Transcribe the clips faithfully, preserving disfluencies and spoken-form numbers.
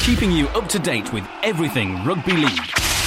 keeping you up to date with everything rugby league.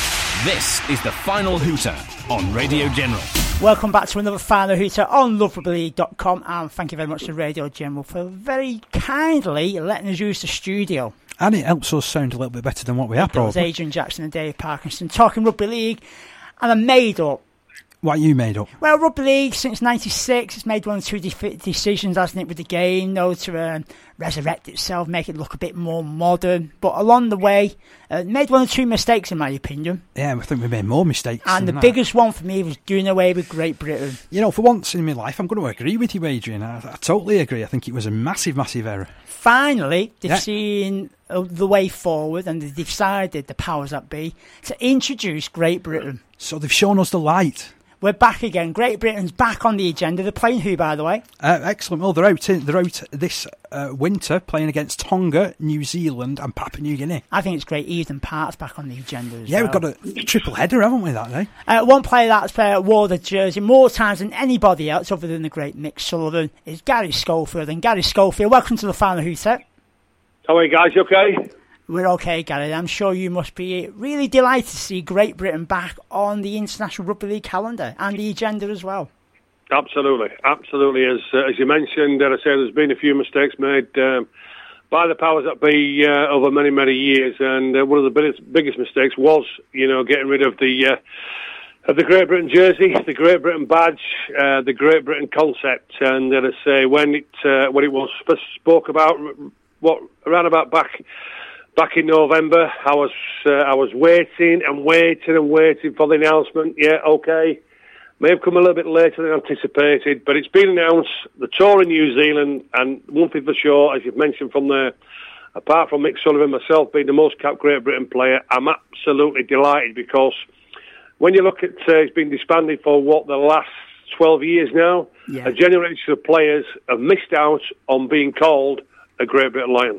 This is the Final Hooter on Radio General. Welcome back to another Final Hooter on love rugby league dot com, and thank you very much to Radio General for very kindly letting us use the studio. And it helps us sound a little bit better than what we have, probably. It was Adrian Jackson and Dave Parkinson talking rugby league, and I made up. What you made up? Well, rugby league since ninety-six, it's made one or two de- decisions, hasn't it, with the game, you know, to um, resurrect itself, make it look a bit more modern. But along the way, uh, made one or two mistakes, in my opinion. Yeah, I think we made more mistakes. And the that. biggest one for me was doing away with Great Britain. You know, for once in my life, I'm going to agree with you, Adrian. I, I totally agree. I think it was a massive, massive error. Finally, they've yeah. seen uh, the way forward, and they've decided, the powers that be, to introduce Great Britain. So they've shown us the light. We're back again. Great Britain's back on the agenda. They're playing who, by the way? Uh, excellent. Well, they're out, in, they're out this uh, winter playing against Tonga, New Zealand and Papua New Guinea. I think it's great. Eden Park's back on the agenda as yeah, well. we've got a triple header, haven't we, that day? Uh, one player that's uh, wore the jersey more times than anybody else other than the great Mick Sullivan is Gary Schofield. And Gary Schofield, welcome to the Final Hooter. How are you guys? You okay? We're okay, Gary. I'm sure you must be really delighted to see Great Britain back on the International Rugby League calendar and the agenda as well. Absolutely, absolutely. As uh, as you mentioned, uh, I say there's been a few mistakes made um, by the powers that be uh, over many, many years, and uh, one of the biggest, biggest mistakes was, you know, getting rid of the uh, of the Great Britain jersey, the Great Britain badge, uh, the Great Britain concept, and uh, I say when it uh, when it was first spoke about, what around about back. Back in November, I was uh, I was waiting and waiting and waiting for the announcement. Yeah, okay, may have come a little bit later than anticipated, but it's been announced. The tour in New Zealand, and one thing for sure, as you've mentioned from there, apart from Mick Sullivan, myself being the most capped Great Britain player, I'm absolutely delighted because when you look at uh, it's been disbanded for what the last twelve years now, yeah. a generation of players have missed out on being called a Great Britain Lion.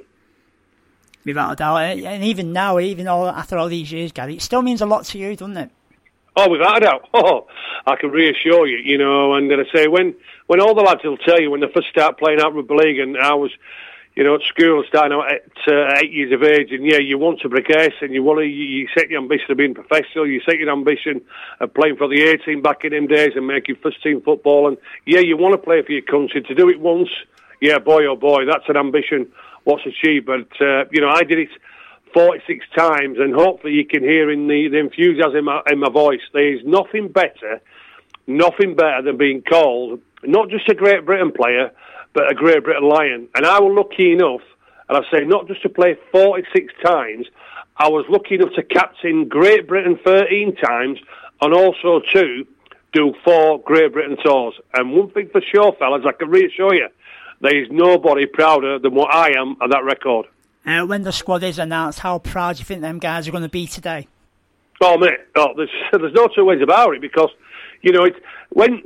Without a doubt, and even now, even all after all these years, Gary, it still means a lot to you, doesn't it? Oh, without a doubt. Oh, I can reassure you, you know, and I say, when, when all the lads will tell you when they first start playing out rugby league, and I was, you know, at school, starting out at uh, eight years of age, and yeah, you want to progress, and you want to, you, you set your ambition of being professional, you set your ambition of playing for the A team back in them days and making first team football, and yeah, you want to play for your country. To do it once, yeah, boy, oh boy, that's an ambition. What's achieved, but uh, you know, I did it forty-six times, and hopefully you can hear in the, the enthusiasm in my, in my voice. There's nothing better, nothing better than being called not just a Great Britain player, but a Great Britain Lion. And I was lucky enough, and I say not just to play forty-six times, I was lucky enough to captain Great Britain thirteen times, and also to do four Great Britain tours. And one thing for sure, fellas, I can reassure you. There is nobody prouder than what I am of that record. Uh, when the squad is announced, how proud do you think them guys are going to be today? Oh, mate, oh, there's there's no two ways about it because, you know, it, when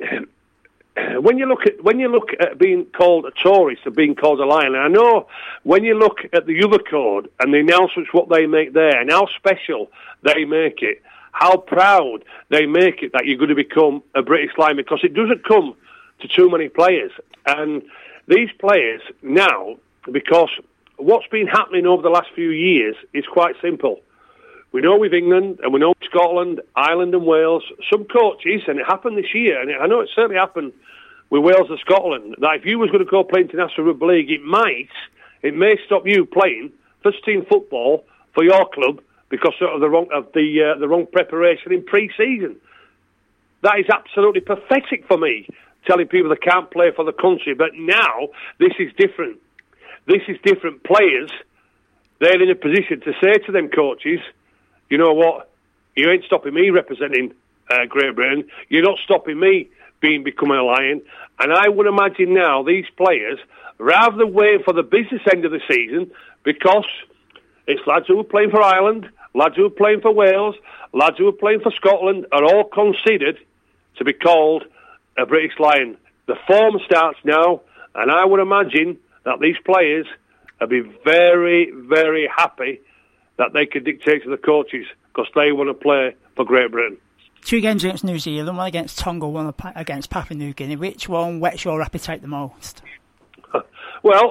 when you look at when you look at being called a tourist or being called a lion, and I know when you look at the other code and the announcements, what they make there, and how special they make it, how proud they make it that you're going to become a British Lion, because it doesn't come to too many players. And these players now, because what's been happening over the last few years is quite simple. We know with England, and we know with Scotland, Ireland and Wales, some coaches, and it happened this year, and I know it certainly happened with Wales and Scotland, that if you was going to go play international rugby league, it might, it may stop you playing first team football for your club because of the wrong of the uh, the wrong preparation in pre-season. That is absolutely pathetic for me, telling people they can't play for the country. But now this is different. This is different. Players, they're in a position to say to them coaches, you know what, you ain't stopping me representing uh, Great Britain. You're not stopping me being becoming a Lion. And I would imagine now these players, rather than waiting for the business end of the season, because it's lads who are playing for Ireland, lads who are playing for Wales, lads who are playing for Scotland, are all considered to be called a British Lion. The form starts now, and I would imagine that these players will be very, very happy that they can dictate to the coaches because they want to play for Great Britain. Two games against New Zealand, one against Tonga, one against Papua New Guinea. Which one whets your appetite the most? Well,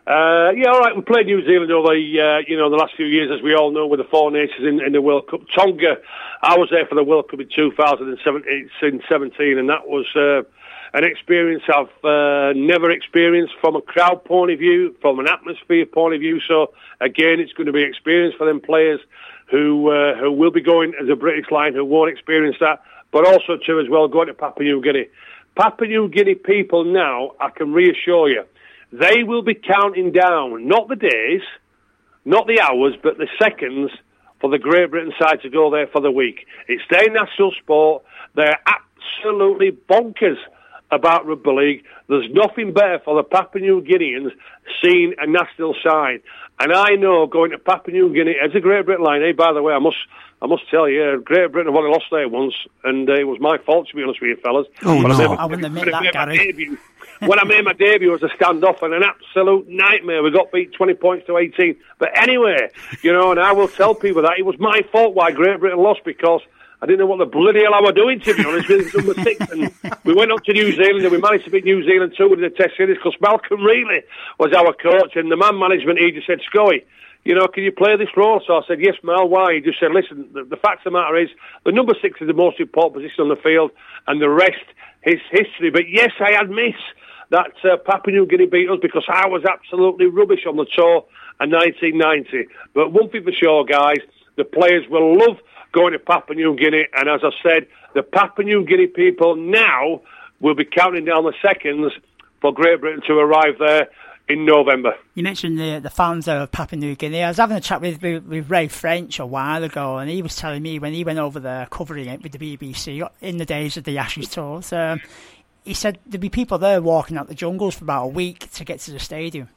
Uh, yeah, all right. We played New Zealand over, uh, you know, the last few years, as we all know, with the Four Nations in, in the World Cup. Tonga, I was there for the World Cup in two thousand seventeen, and that was uh, an experience I've uh, never experienced from a crowd point of view, from an atmosphere point of view. So again, it's going to be an experience for them players who uh, who will be going as a British line, who won't experience that, but also too as well going to Papua New Guinea. Papua New Guinea people now, I can reassure you, they will be counting down, not the days, not the hours, but the seconds for the Great Britain side to go there for the week. It's their national sport. They're absolutely bonkers about rugby league. There's nothing better for the Papua New Guineans seeing a national side. And I know going to Papua New Guinea as a Great Britain line, hey, by the way, I must I must tell you, Great Britain have only lost there once, and uh, it was my fault, to be honest with you, fellas. Oh, when no. I, my, I wouldn't admit that, Gary. Debut, when I made my debut as a standoff and an absolute nightmare. We got beat twenty points to eighteen. But anyway, you know, and I will tell people that it was my fault why Great Britain lost, because I didn't know what the bloody hell I was doing, to be honest with you. Number six, and we went up to New Zealand, and we managed to beat New Zealand two in the Test series, because Malcolm Reilly was our coach, and the man management, he just said, Scully, you know, can you play this role? So I said, yes, Mal, why? He just said, listen, the, the fact of the matter is, the number six is the most important position on the field, and the rest is history. But yes, I admit that uh, Papua New Guinea beat us because I was absolutely rubbish on the tour in nineteen ninety. But one thing for sure, guys, the players will love going to Papua New Guinea, and as I said, the Papua New Guinea people now will be counting down the seconds for Great Britain to arrive there in November. You mentioned the the fans of Papua New Guinea. I was having a chat with, with with Ray French a while ago, and he was telling me when he went over there covering it with the B B C in the days of the Ashes tours, um, he said there'd be people there walking out the jungles for about a week to get to the stadium.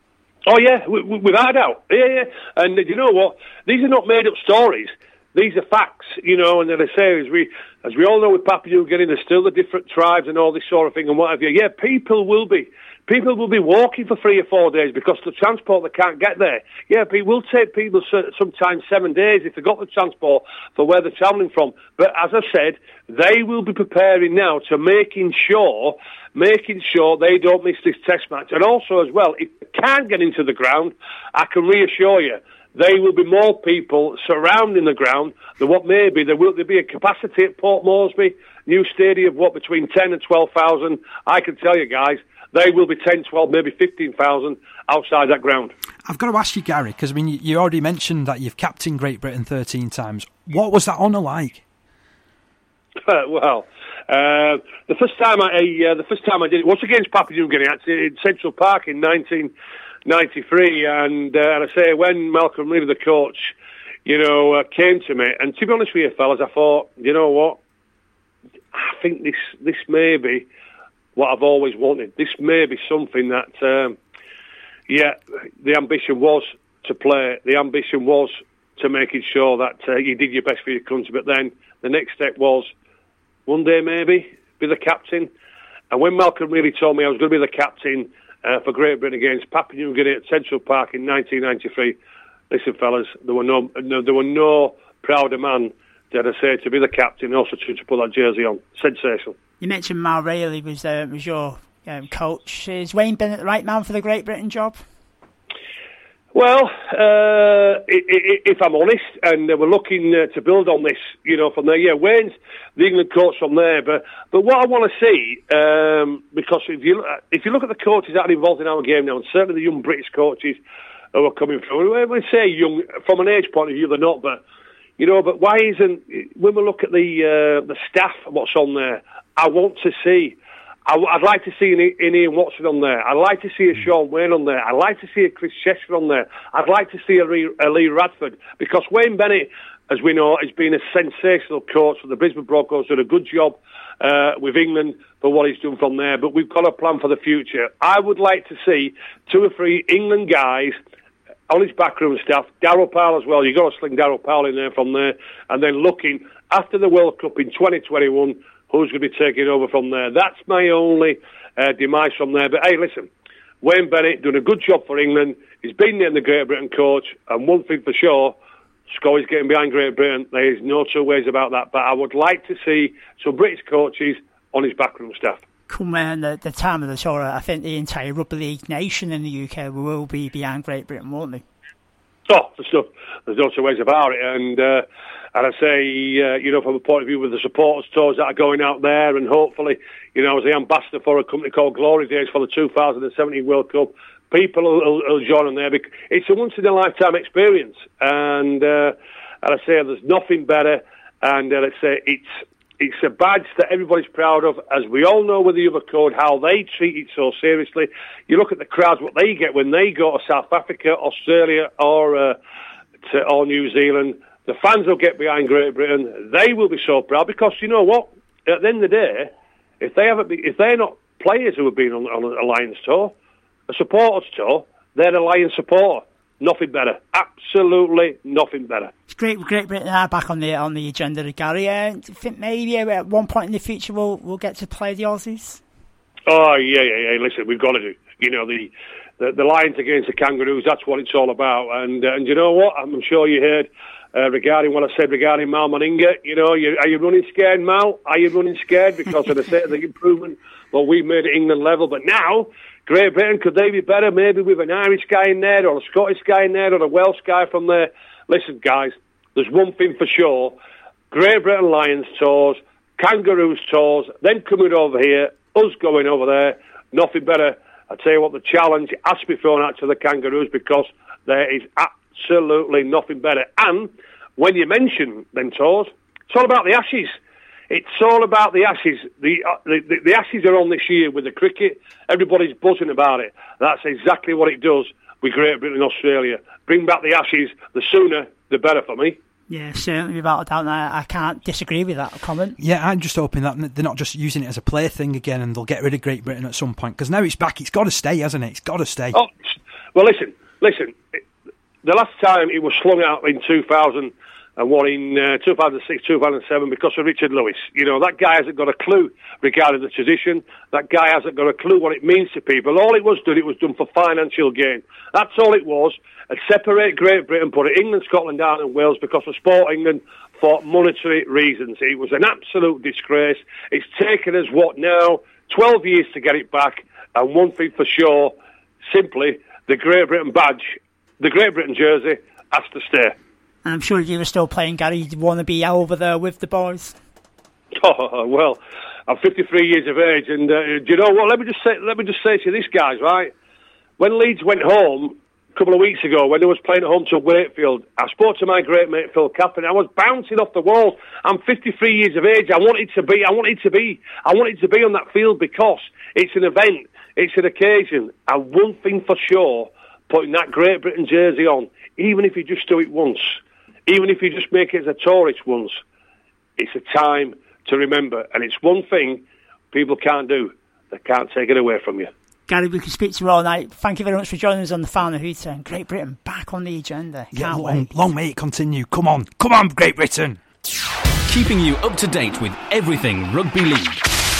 Oh yeah, w- w- without a doubt. Yeah, yeah. And uh, you know what? These are not made up stories. These are facts, you know, and then I say, as we, as we all know with Papua New Guinea, there's still the different tribes and all this sort of thing and what have you. Yeah, people will be, people will be walking for three or four days because the transport, they can't get there. Yeah, it will take people sometimes seven days if they've got the transport for where they're travelling from. But as I said, they will be preparing now to making sure, making sure they don't miss this test match. And also as well, if they can't get into the ground, I can reassure you, there will be more people surrounding the ground than what may be. There will there be a capacity at Port Moresby, new stadium, what, between ten and twelve thousand. I can tell you, guys, there will be ten, twelve, maybe fifteen thousand outside that ground. I've got to ask you, Gary, because I mean, you already mentioned that you've captained Great Britain thirteen times. What was that honour like? well, uh, the first time I uh, the first time I did it was against Papua New Guinea, actually, in Central Park in nineteen ninety-three, and, uh, and I say when Malcolm Reilly, the coach, you know, uh, came to me, and to be honest with you, fellas, I thought, you know what, I think this this may be what I've always wanted. This may be something that, um, yeah, the ambition was to play. The ambition was to making sure that uh, you did your best for your country. But then the next step was one day maybe be the captain. And when Malcolm Reilly told me I was going to be the captain uh, for Great Britain against Papua New Guinea at Central Park in nineteen ninety-three, listen, fellas, there were no, no there were no prouder man, dare I say, to be the captain and also to, to put that jersey on. Sensational. You mentioned Mal Reilly was uh, was your um, coach. Is Wayne Bennett the right man for the Great Britain job? Well, uh, if I'm honest, and we're looking uh, to build on this, you know, from there. Yeah, Wayne's the England coach from there, but but what I want to see, um, because if you if you look at the coaches that are involved in our game now, and certainly the young British coaches who are coming through, we say young from an age point of view, they're not, but you know, but why isn't when we look at the uh, the staff and what's on there, I want to see. I'd like to see an Ian Watson on there. I'd like to see a Sean Wayne on there. I'd like to see a Chris Chester on there. I'd like to see a Lee, a Lee Radford, because Wayne Bennett, as we know, has been a sensational coach for the Brisbane Broncos, done a good job uh, with England for what he's done from there. But we've got a plan for the future. I would like to see two or three England guys on his backroom staff, Darryl Powell as well. You've got to sling Darryl Powell in there from there, and then looking after the World Cup in twenty twenty-one. Who's going to be taking over from there? That's my only uh, demise from there. But hey, listen, Wayne Bennett doing a good job for England. He's been named the Great Britain coach, and one thing for sure, Scully's getting behind Great Britain. There is no two ways about that. But I would like to see some British coaches on his backroom staff. come uh, the, the time of the tour, I think the entire rugby league nation in the U K will be behind Great Britain, won't they? Oh, there's no, there's no two ways about it. And uh, and I say, uh, you know, from a point of view with the supporters tours that are going out there, and hopefully, you know, as the ambassador for a company called Glory Days for the two thousand seventeen World Cup, people will, will, will join on there. Because it's a once-in-a-lifetime experience. And, uh, and I say there's nothing better. And uh, let's say it's it's a badge that everybody's proud of. As we all know with the other code, how they treat it so seriously. You look at the crowds, what they get when they go to South Africa, Australia, or uh, to or New Zealand. The fans will get behind Great Britain. They will be so proud because you know what? At the end of the day, if they haven't, been, if they're not players who have been on, on a Lions tour, a supporters tour, they're a Lions supporter. Nothing better. Absolutely nothing better. It's great. Great Britain are back on the on the agenda, Gary. Uh, do you think maybe at one point in the future we'll we'll get to play the Aussies? Oh yeah, yeah, yeah. Listen, we've got to do. You know the the, the Lions against the Kangaroos. That's what it's all about. And uh, and you know what? I'm sure you heard. Uh, regarding what I said regarding Mal Meninga, you know, you, are you running scared, Mal? Are you running scared because of the state of the improvement? Well, we've made it England level, but now, Great Britain, could they be better? Maybe with an Irish guy in there, or a Scottish guy in there, or a Welsh guy from there. Listen, guys, there's one thing for sure. Great Britain Lions tours, Kangaroos tours, then coming over here, us going over there, nothing better. I tell you what, the challenge has to be thrown out to the Kangaroos because there is absolutely nothing better. And when you mention them tours, it's all about the Ashes. It's all about the Ashes. The, uh, the, the the Ashes are on this year with the cricket. Everybody's buzzing about it. That's exactly what it does with Great Britain and Australia. Bring back the Ashes. The sooner, the better for me. Yeah, certainly, without a doubt. I, I can't disagree with that comment. Yeah, I'm just hoping that they're not just using it as a plaything again and they'll get rid of Great Britain at some point. Because now it's back. It's got to stay, hasn't it? It's got to stay. Oh, well, listen, listen. The last time it was slung out in two thousand one, in uh, two thousand six, two thousand seven, because of Richard Lewis. You know, that guy hasn't got a clue regarding the tradition. That guy hasn't got a clue what it means to people. All it was done, it was done for financial gain. That's all it was. And separate Great Britain, put it England, Scotland, down and Wales because of Sport England for monetary reasons. It was an absolute disgrace. It's taken us, what now, twelve years to get it back. And one thing for sure, simply, the Great Britain badge, the Great Britain jersey, has to stay. I'm sure if you were still playing, Gary, you'd want to be over there with the boys. Oh, well, I'm fifty-three years of age, and uh, do you know what? Let me just say, let me just say to you this, guys, right? When Leeds went home a couple of weeks ago, when they was playing at home to Wakefield, I spoke to my great mate Phil Caplan. I was bouncing off the walls. I'm fifty-three years of age. I wanted to be. I wanted to be. I wanted to be on that field because it's an event. It's an occasion. And one thing for sure, putting that Great Britain jersey on, even if you just do it once. Even if you just make it as a tourist once, it's a time to remember. And it's one thing people can't do. They can't take it away from you. Gary, we can speak to you all night. Thank you very much for joining us on the Final Hooter. And Great Britain back on the agenda. Can't yeah, long, wait. long may it continue. Come on. Come on, Great Britain. Keeping you up to date with everything rugby league.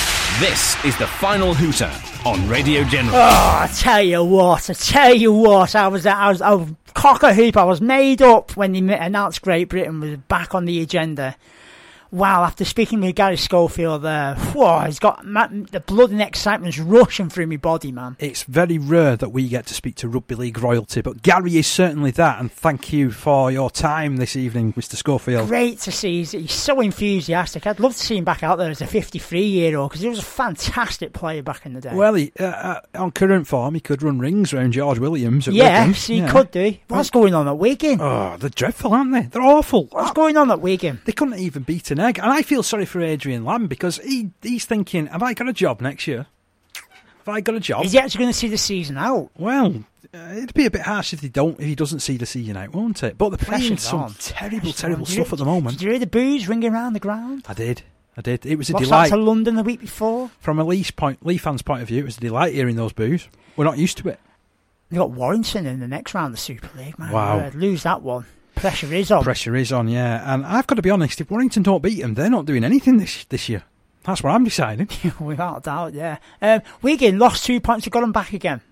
This is the Final Hooter on Radio General. Oh, I tell you what, I tell you what, I was, I was, I was cock a hoop. I was made up when they announced Great Britain was back on the agenda. Wow, after speaking with Gary Schofield there, whoa, he's got the blood and excitement's rushing through my body, man. It's very rare that we get to speak to rugby league royalty, but Gary is certainly that, and thank you for your time this evening, Mister Schofield. Great to see. He's, he's so enthusiastic. I'd love to see him back out there as a fifty-three-year-old, because he was a fantastic player back in the day. Well, he, uh, uh, on current form, he could run rings around George Williams at Yes, Wigan. he yeah. could do. What's going on at Wigan? Oh, they're dreadful, aren't they? They're awful. What's going on at Wigan? They couldn't even beat an egg, and I feel sorry for Adrian Lamb because he he's thinking, have I got a job next year? Have I got a job? Is he actually going to see the season out? Well, uh, it'd be a bit harsh if they don't, if he doesn't see the season out, won't it? But they're playing Pressure's some on. terrible, Pressure's terrible on. stuff Did at the you- moment. Did you hear the boos ringing around the ground? I did, I did. It was a What's delight. that to London the week before? From a Leeds point, Leeds fans' point of view, it was a delight hearing those boos. We're not used to it. They got Warrington in the next round of the Super League, man. Wow. Word. Lose that one. Pressure is on. Pressure is on, yeah. And I've got to be honest, if Warrington don't beat them, they're not doing anything this this year. That's what I'm deciding. Without a doubt, yeah. Um, Wigan lost two points, we got them back again.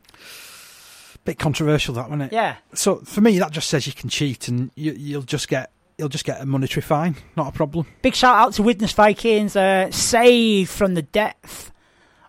Bit controversial, that, wasn't it? Yeah. So for me, that just says you can cheat and you, you'll just get you'll just get a monetary fine. Not a problem. Big shout out to Widnes Vikings, uh, saved from the depth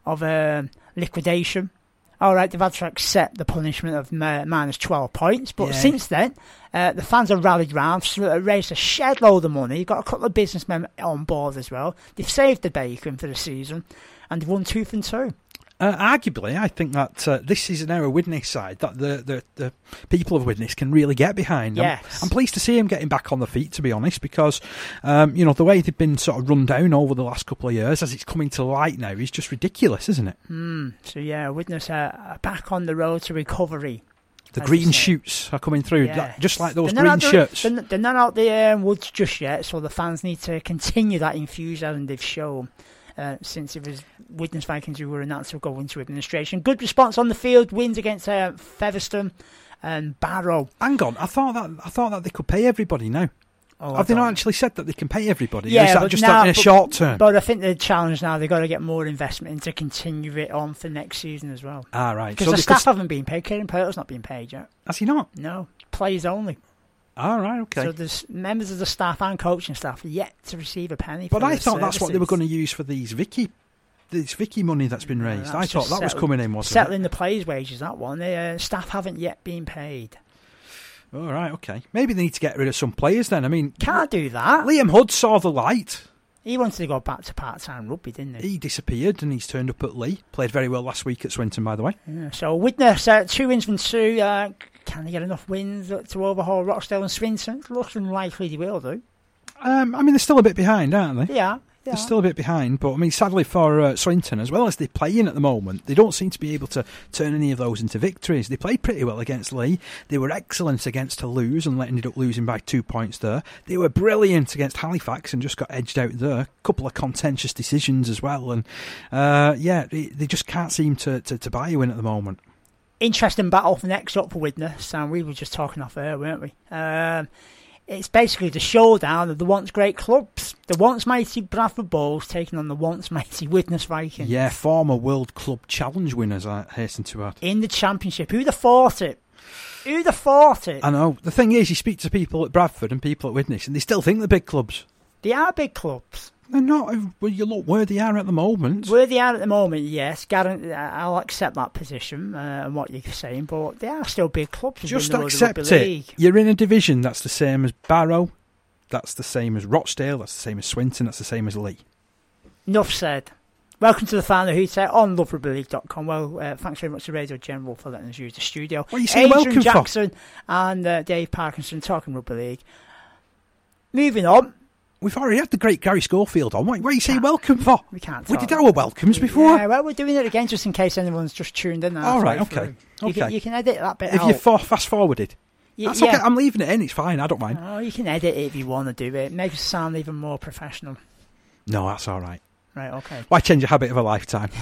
of uh, liquidation. All right, they've had to accept the punishment of uh, minus twelve points, but yeah. since then, uh, the fans have rallied round, raised a shed load of money, got a couple of businessmen on board as well. They've saved the bacon for the season, and they've won tooth and two. Uh, arguably, I think that uh, this is an era Widnes side that the, the, the people of Widnes can really get behind. Yes. I'm, I'm pleased to see him getting back on the feet, to be honest, because um, you know the way they've been sort of run down over the last couple of years, as it's coming to light now, is just ridiculous, isn't it? Mm, so yeah, Widnes are, are back on the road to recovery. The green shoots are coming through, Yeah. just like those they're green the, shirts. They're, they're not out the uh, woods just yet, so the fans need to continue that enthusiasm they've shown. Uh, since it was Widnes Vikings who were announced to go into administration. Good response on the field, wins against uh, Featherstone and Barrow. Hang on, I thought that I thought that they could pay everybody now. Oh, Have they not actually said that they can pay everybody? Yeah, or is that but just now, in a but, short term? But I think the challenge now, they've got to get more investment in to continue it on for next season as well. Ah, right. Because So the they staff could- haven't been paid. Kieran Purtle's not been paid yet. Has he not? No, players only. Ah, right, okay. So there's members of the staff and coaching staff yet to receive a penny. But for I their thought that's what they were services. going to use for these Vicky, this Vicky money that's been raised. That's I thought just that was settle- coming in, wasn't Settling the players' wages, that one. The uh, staff haven't yet been paid. it? All right, okay. Maybe they need to get rid of some players then. I mean, Can't do that. Liam Hood saw the light. He wanted to go back to part-time rugby, didn't he? He disappeared and he's turned up at Lee. Played very well last week at Swinton, by the way. Yeah, so Widnes, uh, two wins from two. Uh, can they get enough wins to overhaul Rochdale and Swinton? Looks unlikely they will do. Um, I mean, they're still a bit behind, aren't they? Yeah. They're still a bit behind, but I mean, sadly for uh, Swinton, as well as they're playing at the moment, they don't seem to be able to turn any of those into victories. They played pretty well against Lee. They were excellent against Toulouse and ended up losing by two points there. They were brilliant against Halifax and just got edged out there. A couple of contentious decisions as well, and uh, yeah, they, they just can't seem to, to, to buy you in at the moment. Interesting battle next up for Widnes, and we were just talking off air, weren't we? Um, it's basically the showdown of the once great clubs. The once mighty Bradford Bulls taking on the once mighty Widnes Vikings. Yeah, former World Club Challenge winners, I hasten to add. In the championship. Who'd have thought it? Who'd have thought it? I know. The thing is, you speak to people at Bradford and people at Widnes, and they still think they're big clubs. They are big clubs. They're not. Well, you look where they are at the moment. Where they are at the moment, yes. Guarantee, I'll accept that position uh, and what you're saying, but they are still big clubs. Just within the accept Rugby it. League. You're in a division that's the same as Barrow, that's the same as Rochdale, that's the same as Swinton, that's the same as Lee. Enough said. Welcome to the Final Hooter on love rugby league dot com. Well, uh, thanks very much to Radio General for letting us use the studio. What are you saying Adrian welcome Jackson for? and uh, Dave Parkinson talking rugby league. Moving on. We've already had the great Gary Schofield on. What, what are you saying welcome for? We can't We talk. did our welcomes before. Yeah, well, we're doing it again just in case anyone's just tuned in. All right, halfway okay. through. You, okay. can, you can edit that bit If out. you for, fast forwarded. Y- That's yeah. okay. I'm leaving it in. It's fine. I don't mind. Oh, you can edit it if you want to do it. Make it sound even more professional. No, that's all right. Right, okay. Why change a habit of a lifetime?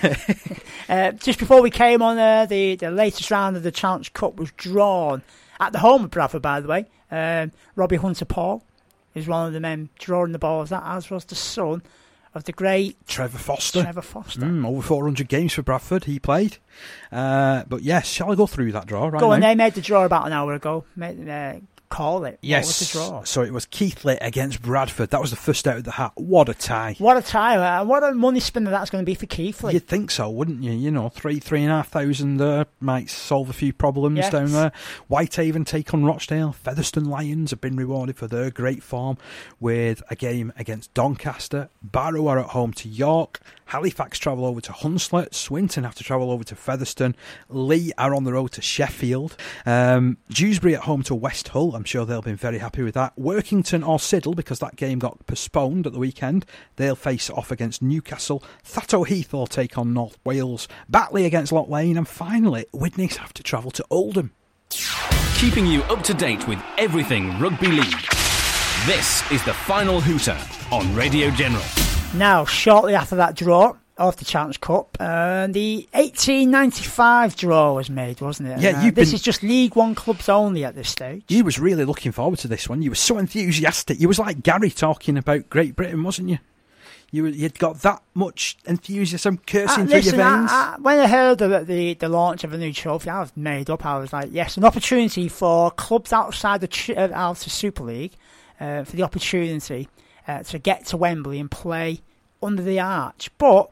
Uh, just before we came on, uh, the, the latest round of the Challenge Cup was drawn at the home of Bradford, by the way. Um, Robbie Hunter-Paul is one of the men drawing the balls, that as was the son of the great Trevor Foster. Trevor Foster. Mm, over four hundred games for Bradford, he played. Uh, but yes, shall I go through that draw right Go now? on, they made the draw about an hour ago. Made, uh, call it. Yes. What was the draw? So it was Keighley against Bradford. That was the first out of the hat. What a tie. What a tie. Uh, what a money spinner that's going to be for Keighley. You'd think so, wouldn't you? You know, three, three and a half thousand there might solve a few problems Yes. down there. Whitehaven take on Rochdale. Featherstone Lions have been rewarded for their great form with a game against Doncaster. Barrow are at home to York. Halifax travel over to Hunslet. Swinton have to travel over to Featherstone. Lee are on the road to Sheffield. Um, Dewsbury at home to West Hull. I'm sure they'll be very happy with that. Workington or Siddle, because that game got postponed at the weekend. They'll face off against Newcastle. Thatto Heath will take on North Wales. Batley against Loch Lane. And finally, Widnes have to travel to Oldham. Keeping you up to date with everything rugby league. This is the Final Hooter on Radio General. Now, shortly after that draw of the Challenge Cup, uh, the eighteen ninety-five draw was made, wasn't it? Yeah, uh, you've this been- is just League One clubs only at this stage. You was really looking forward to this one. You were so enthusiastic. You was like Gary talking about Great Britain, wasn't you? You were, you'd got that much enthusiasm coursing Uh, through listen, your veins. I, I, when I heard of the, the launch of a new trophy, I was made up. I was like, yes, an opportunity for clubs outside the ch- uh, out of Super League uh, for the opportunity uh, to get to Wembley and play under the arch. But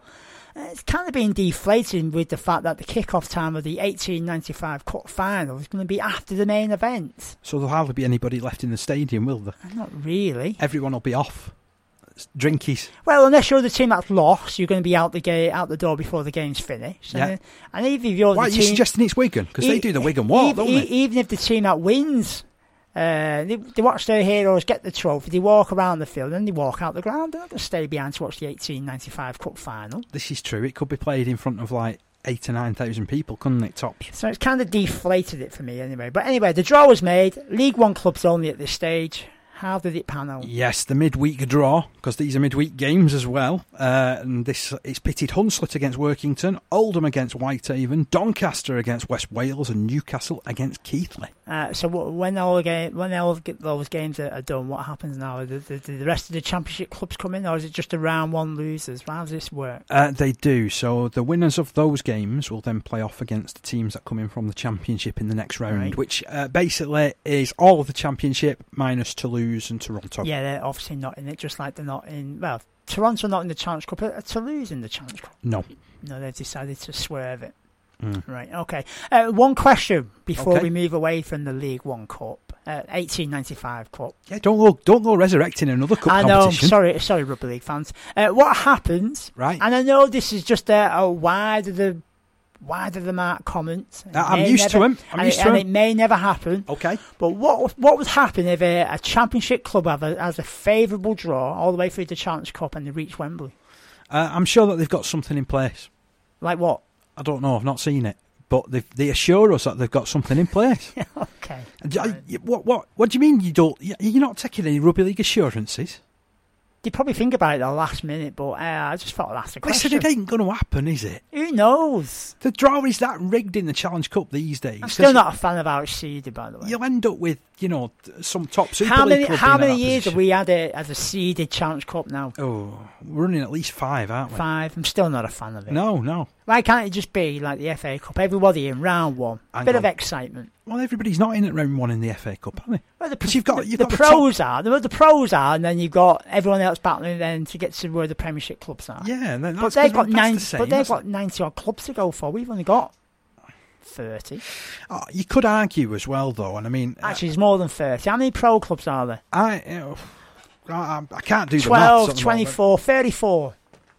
It's kind of been deflated with the fact that the kick-off time of the eighteen ninety-five Cup final is going to be after the main event. So there'll hardly be anybody left in the stadium, will there? Not really. Everyone will be off. It's drinkies. Well, unless you're the team that's lost, you're going to be out the gate, out the door before the game's finished. Yeah. And, and even if you're Why the are you team, suggesting it's Wigan? Because they do the Wigan walk, e- don't e- they? Even if the team that wins, uh, they, they watch their heroes get the trophy, they walk around the field, and they walk out the ground. They're not going to stay behind to watch the eighteen ninety-five Cup final. This is true. It could be played in front of like eight or nine thousand people, couldn't it, tops? So it's kind of deflated it for me anyway. But anyway, the draw was made. League One clubs only at this stage. How did it pan out? Yes, the midweek draw, because these are midweek games as well. Uh, and this it's pitted Hunslet against Workington, Oldham against Whitehaven, Doncaster against West Wales, and Newcastle against Keighley. Uh, so what, when all game, when all those games are, are done, what happens now? Do the, the, the rest of the Championship clubs come in, or is it just a round one losers? How does this work? Uh, they do. So the winners of those games will then play off against the teams that come in from the Championship in the next round, Right. which uh, basically is all of the Championship minus Toulouse and Toronto. Yeah, they're obviously not in it, just like they're not in. Well, Toronto not in the Challenge Cup. Are Toulouse in the Challenge Cup? No. No, they've decided to swerve it. Mm. Right, okay. Uh, one question before Okay. we move away from the League One Cup, uh, eighteen ninety-five Cup. Yeah, don't go, don't go resurrecting another cup I know, competition. sorry, sorry, Rugby League fans. Uh, what happens? Right. And I know this is just a, a wide of the wide of the mark comment. It Uh, I'm may used to never- him. I'm and used it, to and him. it may never happen. Okay. But what what would happen if a, a Championship club have a, has a favourable draw all the way through the Challenge Cup and they reach Wembley? Uh, I'm sure that they've got something in place. Like what? I don't know. I've not seen it. But they they assure us that they've got something in place. Okay. And I- what what what do you mean you don't? You're not taking any rugby league assurances? They probably think about it at the last minute, but uh, I just thought I'd ask the question. Listen, it ain't going to happen, is it? Who knows? The draw is that rigged in the Challenge Cup these days. I'm still not a fan of how it's seeded, by the way. You'll end up with, you know, some top Super How League many club how being in many that years have position. we had it as a seeded Challenge Cup now? Oh, we're running at least five, aren't we? Five. I'm still not a fan of it. No, no. Why can't it just be like the F A Cup? Everybody in round one. Hang Bit on. of excitement. Well, everybody's not in at round one in the F A Cup, are they? Well, the, But you've got- the, you've the got the pros are the, the pros are, and then you've got everyone else battling then to get to where the Premiership clubs are. Yeah, and then but that's they've 'cause got that's nine. the same, But they've that's got ninety odd clubs to go for. We've only got thirty. Oh, you could argue as well, though, and I mean, uh, Actually, there's more than thirty. How many pro clubs are there? I, you know, I, I can't do the twelve, maths at the moment. twenty-four, thirty-four.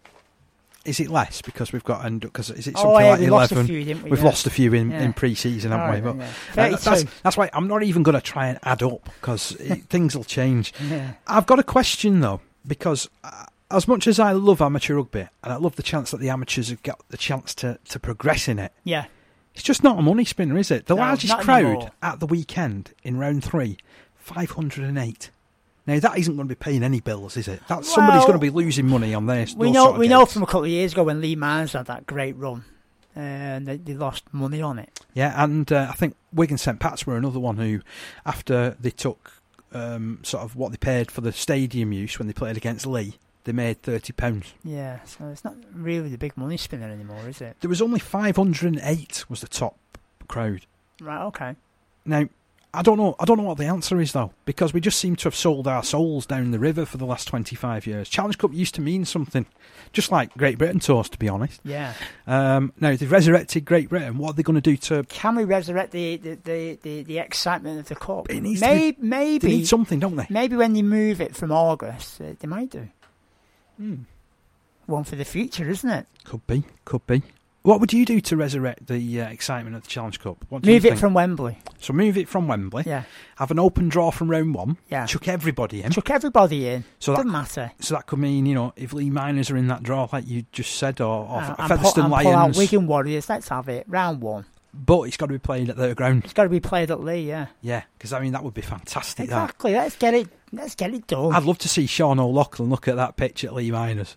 Is it less because we've got because is it Oh, something yeah, like we lost a eleven? few, didn't we? We've Yeah. lost a few in, Yeah. in pre-season, haven't All we? right, But yeah. uh, that's thirty-two. that's why I'm not even going to try and add up because things will change. Yeah. I've got a question though, because uh, as much as I love amateur rugby and I love the chance that the amateurs have got the chance to, to progress in it, Yeah. it's just not a money spinner, is it? The No, largest not crowd anymore. at the weekend in round three, five hundred eight. Now that isn't going to be paying any bills, is it? That's somebody's Well, going to be losing money on this. We know we know from a couple of years ago when Lee Mines had that great run, uh, and they, they lost money on it. Yeah, and uh, I think Wigan Saint Pat's were another one who, after they took um, sort of what they paid for the stadium use when they played against Lee, they made thirty pounds. Yeah, so it's not really the big money spinner anymore, is it? There was only five hundred eight was the top crowd. Right. Okay. Now, I don't know. I don't know what the answer is though, because we just seem to have sold our souls down the river for the last twenty-five years. Challenge Cup used to mean something, just like Great Britain tours, to be honest. Yeah. Um, now they've resurrected Great Britain. What are they going to do to? Can we resurrect the the, the, the, the excitement of the cup? It needs to maybe be- maybe They need something, don't they? maybe when you move it from August, uh, they might do. Hmm. One for the future, isn't it? Could be. Could be. What would you do to resurrect the uh, excitement of the Challenge Cup? What do you Move it think? from Wembley. So move it from Wembley. Yeah. Have an open draw from round one. Yeah. Chuck everybody in. Chuck everybody in. So that- Doesn't matter. So that could mean, you know, if Lee Miners are in that draw, like you just said, or, or Uh, and Featherstone pull, and pull out Lions, Wigan Warriors. Let's have it. Round one. but it's got to be played at their ground. It's got to be played at Lee. Yeah. Yeah, because I mean that would be fantastic. That. Exactly. Let's get it. Let's get it done. I'd love to see Sean O'Loughlin look at that pitch at Lee Miners.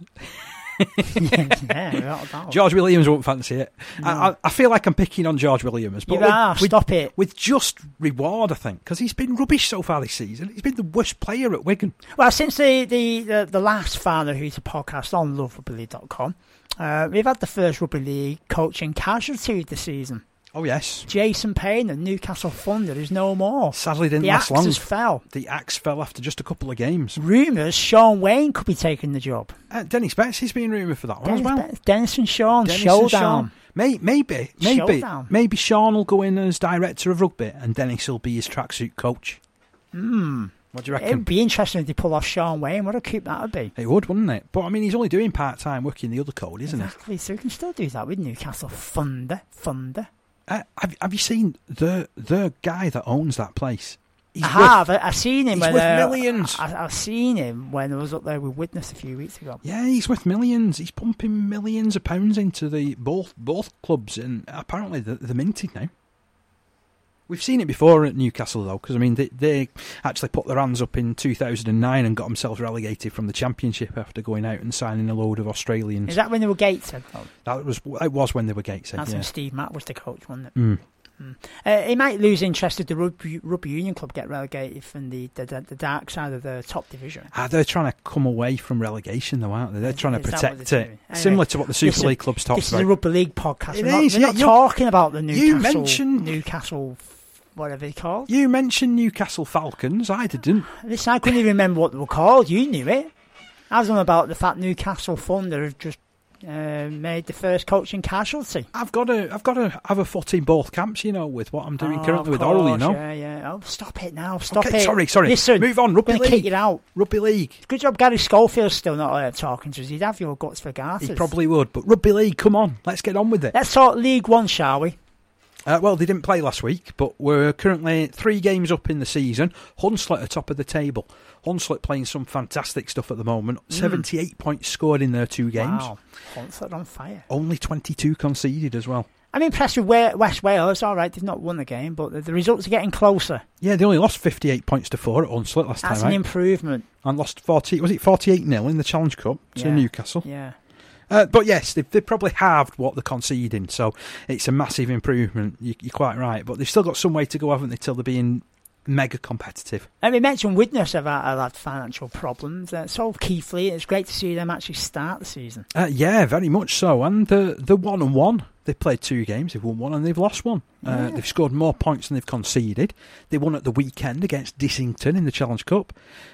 yeah, without a doubt. George Williams won't fancy it. No. I, I, I feel like I'm picking on George Williams, but You with, are. with, Stop it. with just reward, I think, because he's been rubbish so far this season. He's been the worst player at Wigan. Well, since the, the, the, the last Father Who's a podcast on love rugby league dot com, uh, we've had the first rugby league coaching casualty of the season. Oh, yes. Jason Payne and Newcastle Thunder is no more. Sadly didn't the last long. The axe fell. The axe fell after just a couple of games. Rumours Sean Wayne could be taking the job. Uh, Dennis Betts is being rumoured for that one Dennis as well. Betts, Dennis and Sean, Dennis showdown. And Sean. May, maybe, maybe, Showdown. maybe Sean will go in as director of rugby and Dennis will be his tracksuit coach. Hmm. What do you reckon? It'd be interesting if they pull off Sean Wayne. What a coup that would be. It would, wouldn't it? But I mean, he's only doing part-time work in the other code, isn't exactly. So we can still do that with Newcastle Thunder. Thunder. he? Uh, have, have you seen the the guy that owns that place? He's I worth, have. I, I've seen him. He's when, worth uh, millions. I, I've seen him when I was up there with Widnes a few weeks ago. Yeah, he's worth millions. He's pumping millions of pounds into the both both clubs, and apparently they're, they're minted now. We've seen it before at Newcastle, though, because I mean they, they actually put their hands up in two thousand nine and got themselves relegated from the Championship after going out and signing a load of Australians. Is that when they were Gateshead? Oh. That was it was when they were Gateshead. That's yeah. when Steve Mack was the coach, wasn't it? Mm. Mm. Uh, he might lose interest if the rugby, rugby union club get relegated from the, the, the, the dark side of the top division. Ah, they're trying to come away from relegation, though, aren't they? They're Is, trying to protect it, anyway, similar to what the Super listen, League clubs talk this about. This is a rugby league podcast. It we're not, is, we're yeah, not you- talking about the Newcastle. you mentioned- Newcastle, whatever they called. You mentioned Newcastle Falcons. I didn't. Listen, I couldn't even remember what they were called. You knew it. I was on about the fact Newcastle Thunder have just uh, made the first coaching casualty. I've got to. I've got to have a foot in both camps, you know, with what I'm doing Oh, currently of with Orly, you course, know. Yeah, yeah. Oh, stop it now. Stop Okay, it. sorry, sorry. Listen, Move on. Rugby I'm going to kick league. it out. Rugby league. Good job Gary Schofield's still not uh, talking to us. He'd have your guts for garters. He probably would, but rugby league. Come on, let's get on with it. Let's talk League One, shall we? Uh, well, they didn't play last week, but we're currently three games up in the season. Hunslet are top of the table. Hunslet playing some fantastic stuff at the moment. Mm. seventy-eight points scored in their two games. Wow, Hunslet on fire. Only twenty-two conceded as well. I'm impressed with West Wales. All right, they've not won the game, but the, the results are getting closer. Yeah, they only lost fifty-eight points to four at Hunslet last That's time, an right? improvement. And lost forty. Was it forty-eight nil in the Challenge Cup to Yeah. Newcastle? Yeah. Uh, but yes, they've, they've probably halved what they're conceding, so it's a massive improvement. You, you're quite right, but they've still got some way to go, haven't they, till they're being mega competitive. And we mentioned Widnes have, have had financial problems. Uh, so Keighley, it's great to see them actually start the season. Uh, yeah, very much so. And the the one and one. They've played two games, they've won one and they've lost one. Yeah. Uh, they've scored more points than they've conceded. They won at the weekend against Dissington in the Challenge Cup.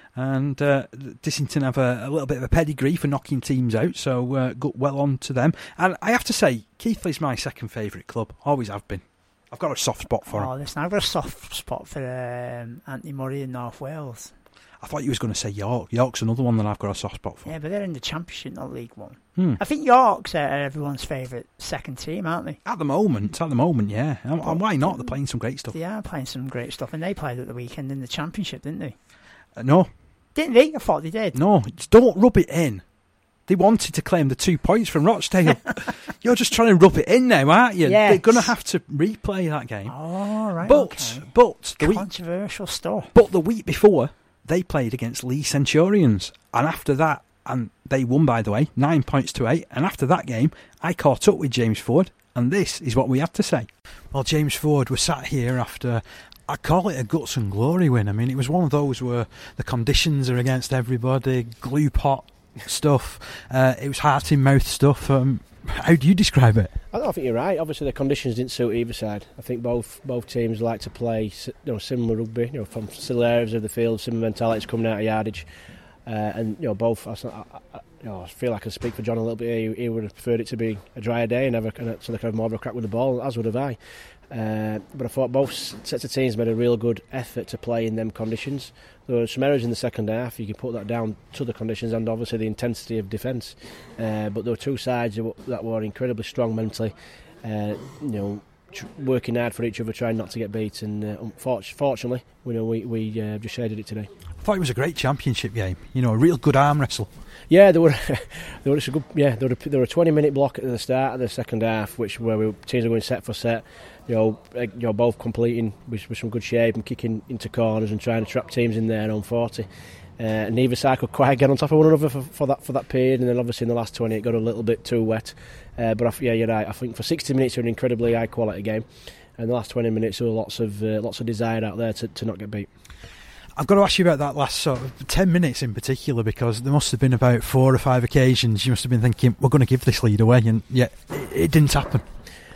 And uh, Dissington have a, a little bit of a pedigree for knocking teams out, so uh, got well on to them. And I have to say, Keighley's my second favourite club. Always have been. I've got a soft spot for Oh, him. listen, I've got a soft spot for um, Anthony Murray in North Wales. I thought you was going to say York. York's another one that I've got a soft spot for. Yeah, but they're in the Championship, not League One. Hmm. I think York's uh, everyone's favourite second team, aren't they? At the moment, at the moment, yeah. And, and why not? They're playing some great stuff. They are playing some great stuff, and they played at the weekend in the Championship, didn't they? Uh, no, Didn't they? I thought they did. no, it's- don't rub it in. They wanted to claim the two points from Rochdale. You're just trying to rub it in now, aren't you? Yes. They're going to have to replay that game. Oh, right. but, okay. but the week, Controversial stuff. but the week before, they played against Lee Centurions, and after that, and they won, by the way, nine points to eight. And after that game, I caught up with James Ford, and this is what we had to say. Well, James Ford was sat here after, I call it a guts and glory win. I mean, it was one of those where the conditions are against everybody, glue pot stuff. Uh, it was heart in mouth stuff. Um, how do you describe it? I don't think you're right. Obviously, the conditions didn't suit either side. I think both both teams like to play, you know, similar rugby, you know, from similar areas of the field, similar mentalities coming out of yardage, uh, and you know, both. I, I, you know, I feel like I can speak for John a little bit. He, he would have preferred it to be a drier day and have a, so they could have more of a crack with the ball, as would have I. Uh, but I thought both sets of teams made a real good effort to play in them conditions. There were some errors in the second half. You can put that down to the conditions and obviously the intensity of defence. Uh, but there were two sides that were incredibly strong mentally. Uh, you know, tr- working hard for each other, trying not to get beat. And uh, unfortunately, you know, we we uh, just shaded it today. I thought it was a great championship game. You know, a real good arm wrestle. Yeah, there were there was a good yeah there were a, there were a twenty minute block at the start of the second half, which where we, teams were going set for set. You know, you know, both completing with, with some good shape and kicking into corners and trying to trap teams in there on forty. Uh, and neither side could quite get on top of one another for, for that for that period. And then obviously in the last twenty, it got a little bit too wet. Uh, but I, yeah, you're right. I think for sixty minutes, it was an incredibly high quality game, and the last twenty minutes, there were lots of uh, lots of desire out there to, to not get beat. I've got to ask you about that last sort of ten minutes in particular, because there must have been about four or five occasions you must have been thinking, we're going to give this lead away, and yet it, it didn't happen.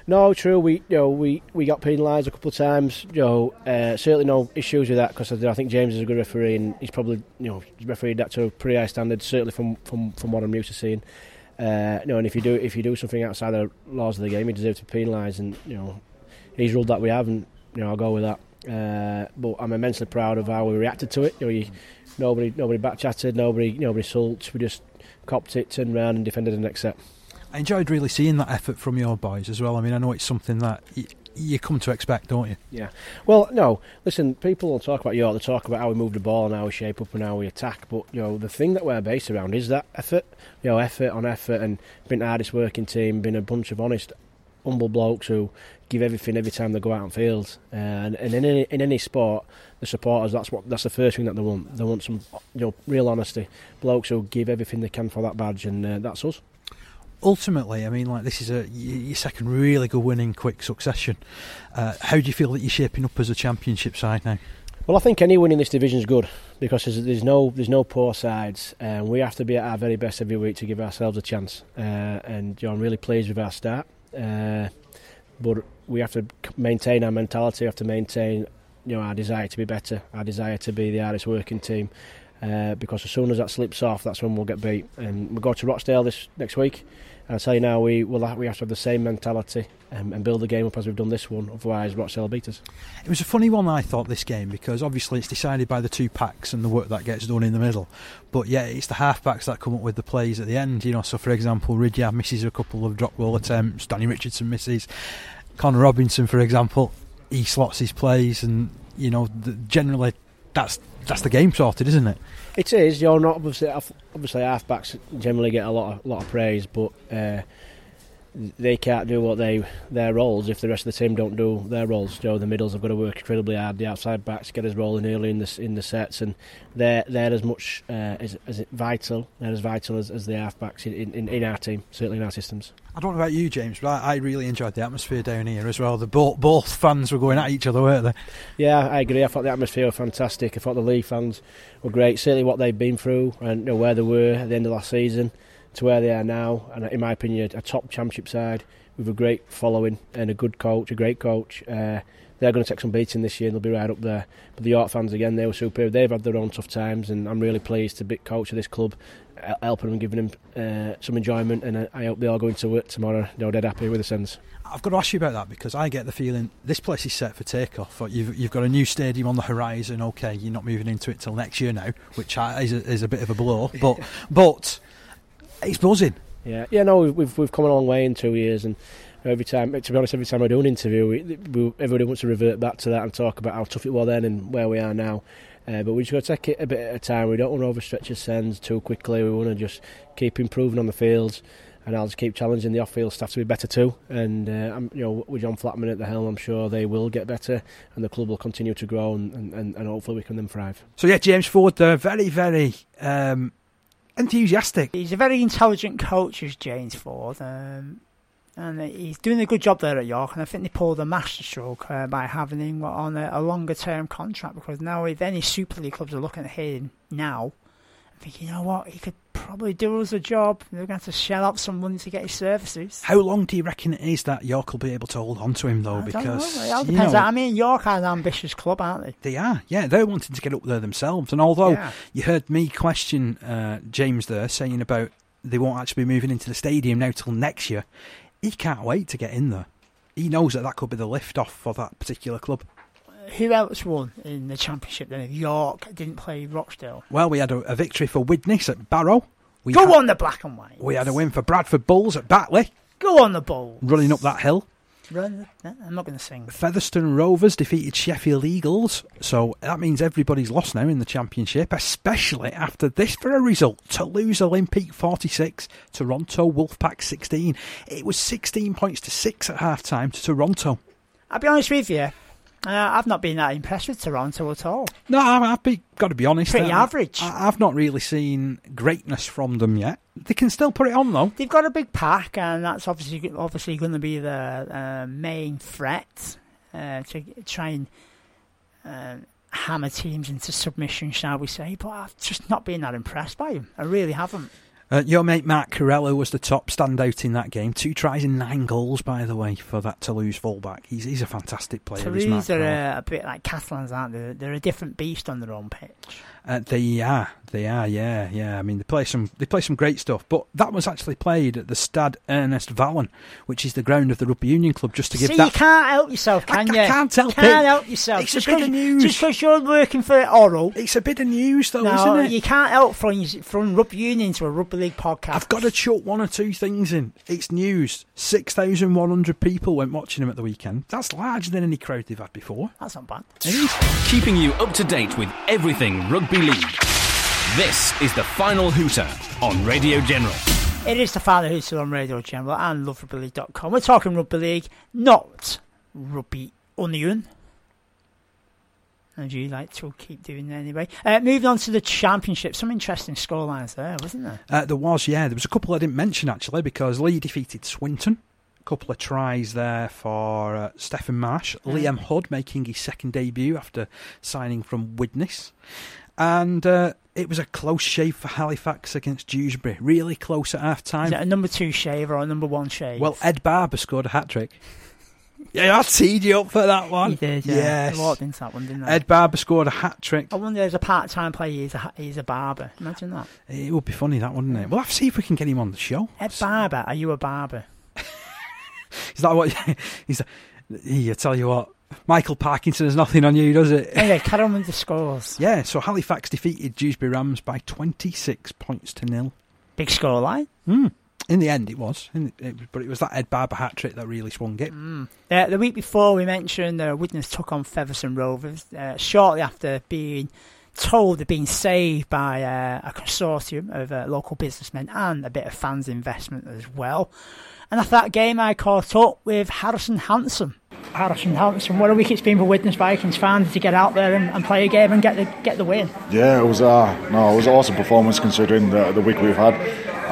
No, true. We you know we, we got penalised a couple of times. You know, uh, certainly no issues with that because I, I think James is a good referee and he's probably you know he's refereed that to a pretty high standard. Certainly from, from, from what I'm used to seeing. Uh, you know, and if you do if you do something outside the laws of the game, you deserve to be penalised. And you know, he's ruled that we haven't. You know, I'll go with that. Uh, but I'm immensely proud of how we reacted to it. You know, you, nobody nobody backchatted, nobody nobody sulked. We just copped it, turned around, and defended the next set. I enjoyed really seeing that effort from your boys as well. I mean, I know it's something that y- you come to expect, don't you? Yeah. Well, no. Listen, people will talk about York. They talk about how we move the ball and how we shape up and how we attack. But you know, the thing that we're based around is that effort. You know, effort on effort, and being the hardest working team, being a bunch of honest, humble blokes who give everything every time they go out on field. Uh, and, and in any in any sport, the supporters, that's what that's the first thing that they want. They want some, you know, real honesty. Blokes who give everything they can for that badge, and uh, that's us. Ultimately, I mean, like this is a your second really good win in quick succession. Uh, how do you feel that you're shaping up as a championship side now? Well, I think any win in this division is good because there's, there's no there's no poor sides, and we have to be at our very best every week to give ourselves a chance. Uh, and you know, I'm really pleased with our start, uh, but we have to maintain our mentality. We have to maintain, you know, our desire to be better, our desire to be the hardest working team. Uh, because as soon as that slips off, that's when we'll get beat. And we'll go to Rochdale this next week. And I'll tell you now, we will have, we have to have the same mentality um, and build the game up as we've done this one. Otherwise, Rochdale will beat us. It was a funny one, I thought, this game, because obviously it's decided by the two packs and the work that gets done in the middle. But yeah, it's the half-backs that come up with the plays at the end. You know, so for example, Ridyard misses a couple of drop goal attempts. Danny Richardson misses. Connor Robinson, for example, he slots his plays, and you know, the, generally that's that's the game sorted, isn't it? It is. You're not obviously obviously half-backs generally get a lot of lot of praise, but uh, they can't do what they their roles if the rest of the team don't do their roles. You know, the middles have got to work incredibly hard. The outside backs get us rolling early in the in the sets, and they're they're as much uh, as as vital. They're as vital as, as the half-backs in, in, in our team, certainly in our systems. I don't know about you, James, but I, I really enjoyed the atmosphere down here as well. The both, both fans were going at each other, weren't they? Yeah, I agree. I thought the atmosphere was fantastic. I thought the League fans were great. Certainly what they've been through and you know, where they were at the end of last season to where they are now. And in my opinion, a top championship side with a great following and a good coach, a great coach. Uh, they're going to take some beating this year and they'll be right up there. But the York fans, again, they were superb. They've had their own tough times, and I'm really pleased to be coach of this club, helping them, giving them uh, some enjoyment, and I hope they all go into work tomorrow, you know, dead happy with the Sens. I've got to ask you about that, because I get the feeling this place is set for takeoff. You've, you've got a new stadium on the horizon. Okay, you're not moving into it till next year now, which is a, is a bit of a blow, but but it's buzzing. Yeah, yeah, no, we've we've come a long way in two years, and every time, to be honest, every time I do an interview, we, we, everybody wants to revert back to that and talk about how tough it was then and where we are now. Uh, but we just got to take it a bit at a time. We don't want to overstretch our Sens too quickly. We want to just keep improving on the fields, and I'll just keep challenging the off-field staff to be better too. And uh, I'm, you know, with John Flatman at the helm, I'm sure they will get better, and the club will continue to grow, and, and, and hopefully we can then thrive. So yeah, James Ford, they're very, very um, enthusiastic. He's a very intelligent coach, is James Ford. Um, And he's doing a good job there at York, and I think they pulled a masterstroke uh, by having him on a, a longer-term contract, because now if any Super League clubs are looking at him now, I think, you know what, he could probably do us a job. They're going to have to shell out some money to get his services. How long do you reckon it is that York will be able to hold on to him, though? I because don't know. It all depends. You know, I mean, York are an ambitious club, aren't they? They are, yeah. They're wanting to get up there themselves. And although yeah. you heard me question uh, James there, saying about they won't actually be moving into the stadium now till next year, he can't wait to get in there. He knows that that could be the lift-off for that particular club. Who else won in the Championship then if York didn't play Rochdale? Well, we had a, a victory for Widnes at Barrow. We Go had, on the black and white. We had a win for Bradford Bulls at Batley. Go on the Bulls. Running up that hill. Run, I'm not going to sing. Featherstone Rovers defeated Sheffield Eagles, so that means everybody's lost now in the Championship, especially after this for a result. Toulouse Olympique forty-six, Toronto Wolfpack sixteen. It was sixteen points to six at half-time to Toronto. I'll be honest with you, uh, I've not been that impressed with Toronto at all. No, I've be, got to be honest. Pretty I, average. I, I've not really seen greatness from them yet. They can still put it on, though. They've got a big pack, and that's obviously obviously going to be the uh, main threat uh, to try and uh, hammer teams into submission, shall we say. But I've just not been that impressed by them. I really haven't. Uh, your mate Mark Corella was the top standout in that game. Two tries and nine goals, by the way, for that Toulouse fullback. He's he's a fantastic player. Toulouse are uh, a bit like Catalans, aren't they? They're a different beast on their own pitch. Uh, they are, they are, yeah, yeah. I mean, they play some, they play some great stuff. But that was actually played at the Stade Ernest Vallon, which is the ground of the Rugby Union Club. Just to give See, that, you can't help yourself, can I, you? I can't help you can't it. help yourself. It's just a bit of news. Just because you're working for Oral. It's a bit of news, though, no, isn't it? you can't help from from Rugby Union to a Rugby League podcast. I've got to chuck one or two things in. It's news. Six thousand one hundred people went watching him at the weekend. That's larger than any crowd they've had before. That's not bad. It is. Keeping you up to date with everything Rugby League. This is the Final Hooter on Radio General. It is the Final Hooter on Radio General and love rugby league dot com. We're talking Rugby League, not Rugby Union. As you like to keep doing anyway. Uh, moving on to the Championship. Some interesting scorelines there, wasn't there? Uh, there was, yeah. There was a couple I didn't mention, actually, because Lee defeated Swinton. A couple of tries there for uh, Stephen Marsh. Mm. Liam Hood making his second debut after signing from Widnes. And uh, it was a close shave for Halifax against Dewsbury. Really close at half-time. Is it a number two shave or a number one shave? Well, Ed Barber scored a hat-trick. Yeah, I teed you up for that one. He did, yeah. Yes. I walked into that one, didn't I? Ed Barber scored a hat-trick. I wonder there's a part-time player, he's a, he's a barber. Imagine that. It would be funny, that, wouldn't it? We'll have to see if we can get him on the show. Ed Barber, are you a barber? Is that what... He's a, he, I tell you what, Michael Parkinson has nothing on you, does it? Anyway, carry on with the scores. Yeah, so Halifax defeated Dewsbury Rams by twenty-six points to nil. Big scoreline. Mm. In the end, it was. In the, it, but it was that Ed Barber hat-trick that really swung it. Mm. Uh, the week before, we mentioned uh, Widnes took on Featherstone Rovers uh, shortly after being told they'd been saved by uh, a consortium of uh, local businessmen and a bit of fans' investment as well. And after that game, I caught up with Harrison Hanson. Harrison Hanson, what a week it's been for Widnes Vikings fans to get out there and, and play a game and get the get the win. Yeah, it was uh, no, it was an awesome performance considering the, the week we've had.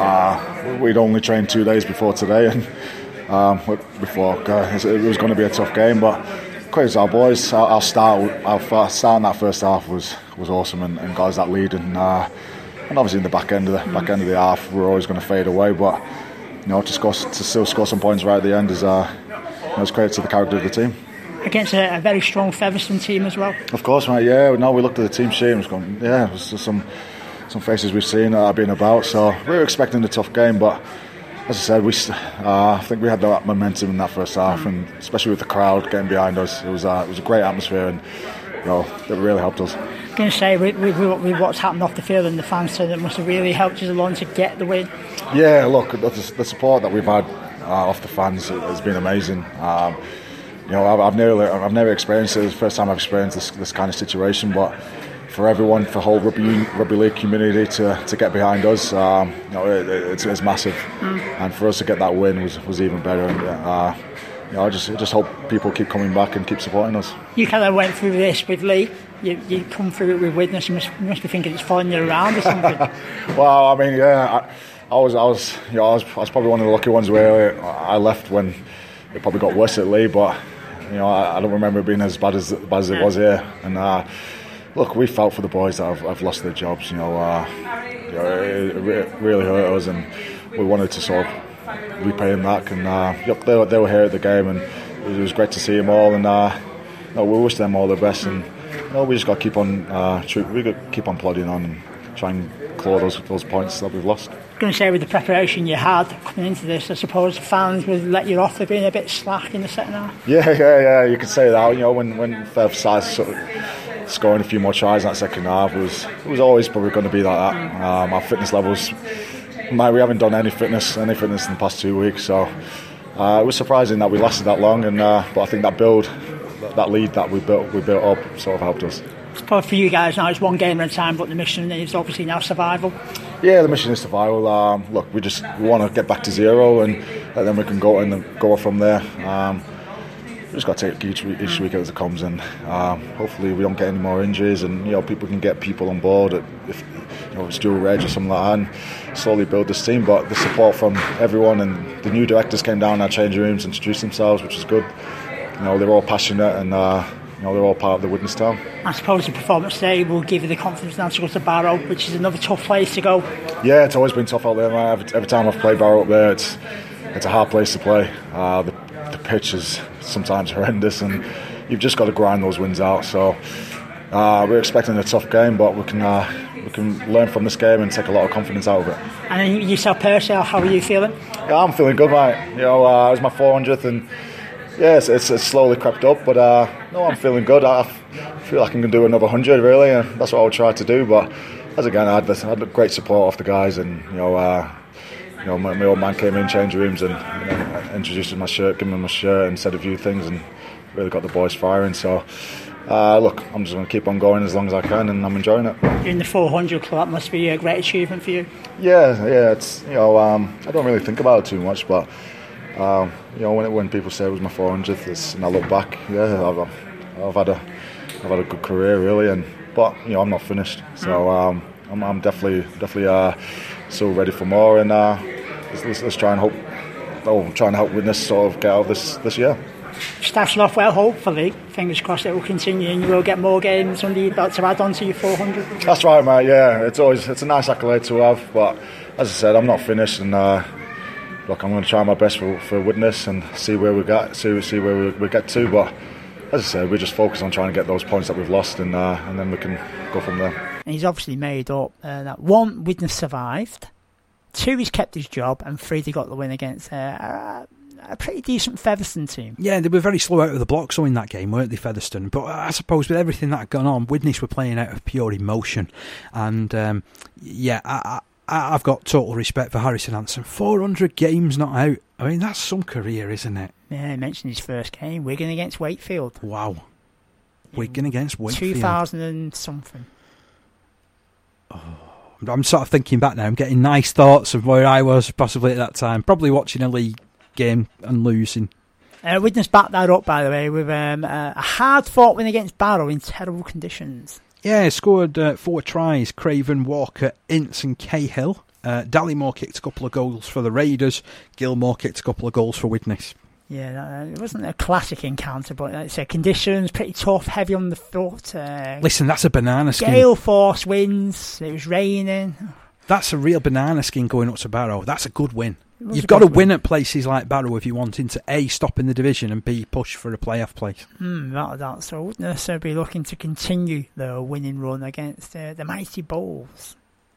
Uh, we'd only trained two days before today, and um, before uh, it was going to be a tough game. But credit to our boys. Our, our start, our start in that first half was was awesome, and, and got us that lead. And uh, and obviously in the back end of the back end of the half, we're always going to fade away. But you know, to score to still score some points right at the end is uh, you know, it's credit to the character of the team. Against a, a very strong Featherstone team as well. Of course, mate. Yeah. No, we looked at the team sheet and was going, yeah, it was just some. Some faces we've seen that have been about, so we were expecting a tough game. But as I said, we uh, I think we had that momentum in that first half, and especially with the crowd getting behind us, it was uh, it was a great atmosphere, and you know, it really helped us. I was going to say with, with, with what's happened off the field and the fans, so that must have really helped us along to get the win. Yeah, look, the, the support that we've had uh, off the fans has been amazing. Um, you know, I've, I've never I've never experienced it. It's the first time I've experienced this this kind of situation, but. For everyone, for the whole rugby, rugby league community to, to get behind us, um, you know, it, it's, it's massive, mm. and for us to get that win was, was even better. And, uh, you know, I just I just hope people keep coming back and keep supporting us. You kind of went through this with Lee. You you come through it with Widnes. You must you must be thinking it's following you around or something. Well, I mean, yeah, I, I was I was you know I was I was probably one of the lucky ones where I left when it probably got worse at Lee, but you know I, I don't remember it being as bad as bad as it was here. And. Uh, Look, we felt for the boys that have, have lost their jobs. You know, uh, you know it, it really hurt us, and we wanted to sort of repay them back. And uh, look, they were, they were here at the game, and it was great to see them all. And uh, you know, we wish them all the best. And you know, we just got to keep on, uh, we got to keep on plodding on and try and claw those those points that we've lost. I was going to say, with the preparation you had coming into this, I suppose the fans would let you off for being a bit slack in the second half. Yeah, yeah, yeah. You could say that. You know, when when Fev started sort of scoring a few more tries in that second half, it was it was always probably going to be like that. Um, our fitness levels, mate, we haven't done any fitness any fitness in the past two weeks, so uh, it was surprising that we lasted that long. And uh, but I think that build, that lead that we built we built up, sort of helped us. I suppose for you guys now, it's one game at a time, but the mission is obviously now survival. Yeah, the mission is survival. Um, look, we just we want to get back to zero, and, and then we can go and go from there. Um, We just got to take each each week as it comes, and um, hopefully we don't get any more injuries, and you know people can get people on board. At, if you know it's dual reg or something like that, and slowly build this team. But the support from everyone, and the new directors came down in our changing rooms, introduced themselves, which is good. You know they're all passionate, and uh, you know, they're all part of the Widnes town. I suppose the performance today will give you the confidence now to go to Barrow, which is another tough place to go. Yeah, it's always been tough out there, man. Every, every time I've played Barrow up there, it's it's a hard place to play. Uh, the, the pitch is sometimes horrendous, and you've just got to grind those wins out. So uh, we're expecting a tough game, but we can uh, we can learn from this game and take a lot of confidence out of it. And yourself personally, how are you feeling? Yeah, I'm feeling good, mate. You know, uh, it was my four hundredth, and yeah, it's, it's, it's slowly crept up, but uh, no, I'm feeling good. I feel like I can do another hundred, really, and that's what I'll try to do. But as again, I had, I had great support off the guys, and you know, uh, you know, my, my old man came in change rooms and you know, introduced my shirt, gave me my shirt, and said a few things, and really got the boys firing. So, uh, look, I'm just going to keep on going as long as I can, and I'm enjoying it. You're in the four hundred club. That must be a great achievement for you. Yeah, yeah. It's you know, um, I don't really think about it too much, but. Um, you know, when it, when people say it was my four hundredth, it's, and I look back, yeah, I've, I've had a I've had a good career, really, and but you know, I'm not finished, so um, I'm, I'm definitely definitely uh, still ready for more, and uh, let's, let's, let's try and hope, oh, try and help Widnes sort of get out of this this year. Starting off well, hopefully, fingers crossed it will continue, and you will get more games under your belt to add on to your four hundred. That's right, mate. Yeah, it's always it's a nice accolade to have, but as I said, I'm not finished, and. Uh, Look, I'm going to try my best for, for Widnes and see where we get, see see where we, we get to. But as I said, we just focus on trying to get those points that we've lost, and uh, and then we can go from there. And he's obviously made up uh, that one, Widnes survived, two, he's kept his job, and three, they got the win against uh, a pretty decent Featherstone team. Yeah, they were very slow out of the blocks in that game, weren't they, Featherstone? But I suppose with everything that had gone on, Widnes were playing out of pure emotion, and um, yeah, I. I I've got total respect for Harrison Hansen. four hundred games not out. I mean, that's some career, isn't it? Yeah, he mentioned his first game, Wigan against Wakefield. Wow. Wigan against Wakefield. two thousand and something. Oh, I'm sort of thinking back now. I'm getting nice thoughts of where I was possibly at that time. Probably watching a league game and losing. Uh, Widnes backed that up, by the way, with um, a hard-fought win against Barrow in terrible conditions. Yeah, scored uh, four tries. Craven, Walker, Ince and Cahill. Uh, Dallymore kicked a couple of goals for the Raiders. Gilmore kicked a couple of goals for Widnes. Yeah, it wasn't a classic encounter, but like I said, conditions pretty tough, heavy on the foot. Uh, Listen, that's a banana skin. Gale force winds. It was raining. That's a real banana skin going up to Barrow. That's a good win. You've got to win. win at places like Barrow if you're wanting to A, stop in the division, and B, push for a playoff place. Mm, that, that. So Widnes will be looking to continue the winning run against uh, the mighty Bulls.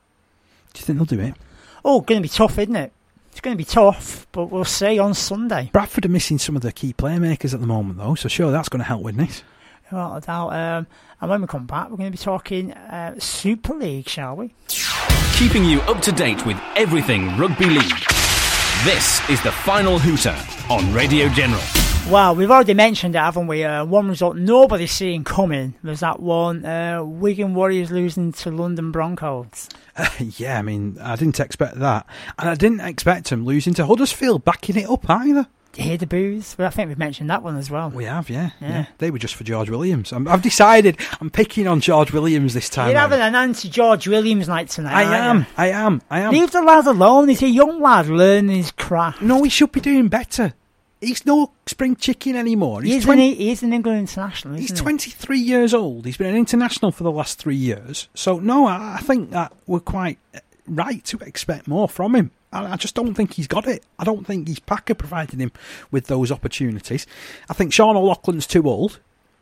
Do you think they'll do it? Oh, going to be tough, isn't it? It's going to be tough, but we'll see on Sunday. Bradford are missing some of their key playmakers at the moment, though, so sure, that's going to help Widnes. Without a doubt. Um, and when we come back, we're going to be talking uh, Super League, shall we? Keeping you up to date with everything rugby league. This is the Final Hooter on Radio General. Well, we've already mentioned it, haven't we? Uh, one result nobody's seeing coming was that one, uh, Wigan Warriors losing to London Broncos. Uh, yeah, I mean, I didn't expect that. And I didn't expect them losing to Huddersfield, backing it up either. You hear the boos? Well, I think we've mentioned that one as well. We have, yeah. Yeah. yeah. They were just for George Williams. I'm, I've decided I'm picking on George Williams this time. You're round. having an anti-George Williams night tonight, I aren't am, you? I am, I am. Leave the lad alone. He's a young lad learning his craft. No, he should be doing better. He's no spring chicken anymore. He's, he's, twenty, an, he's an England international, isn't he's he? twenty-three years old. He's been an international for the last three years. So, no, I, I think that we're quite right to expect more from him. I, I just don't think he's got it. I don't think he's Packer provided him with those opportunities. I think Sean O'Loughlin's too old.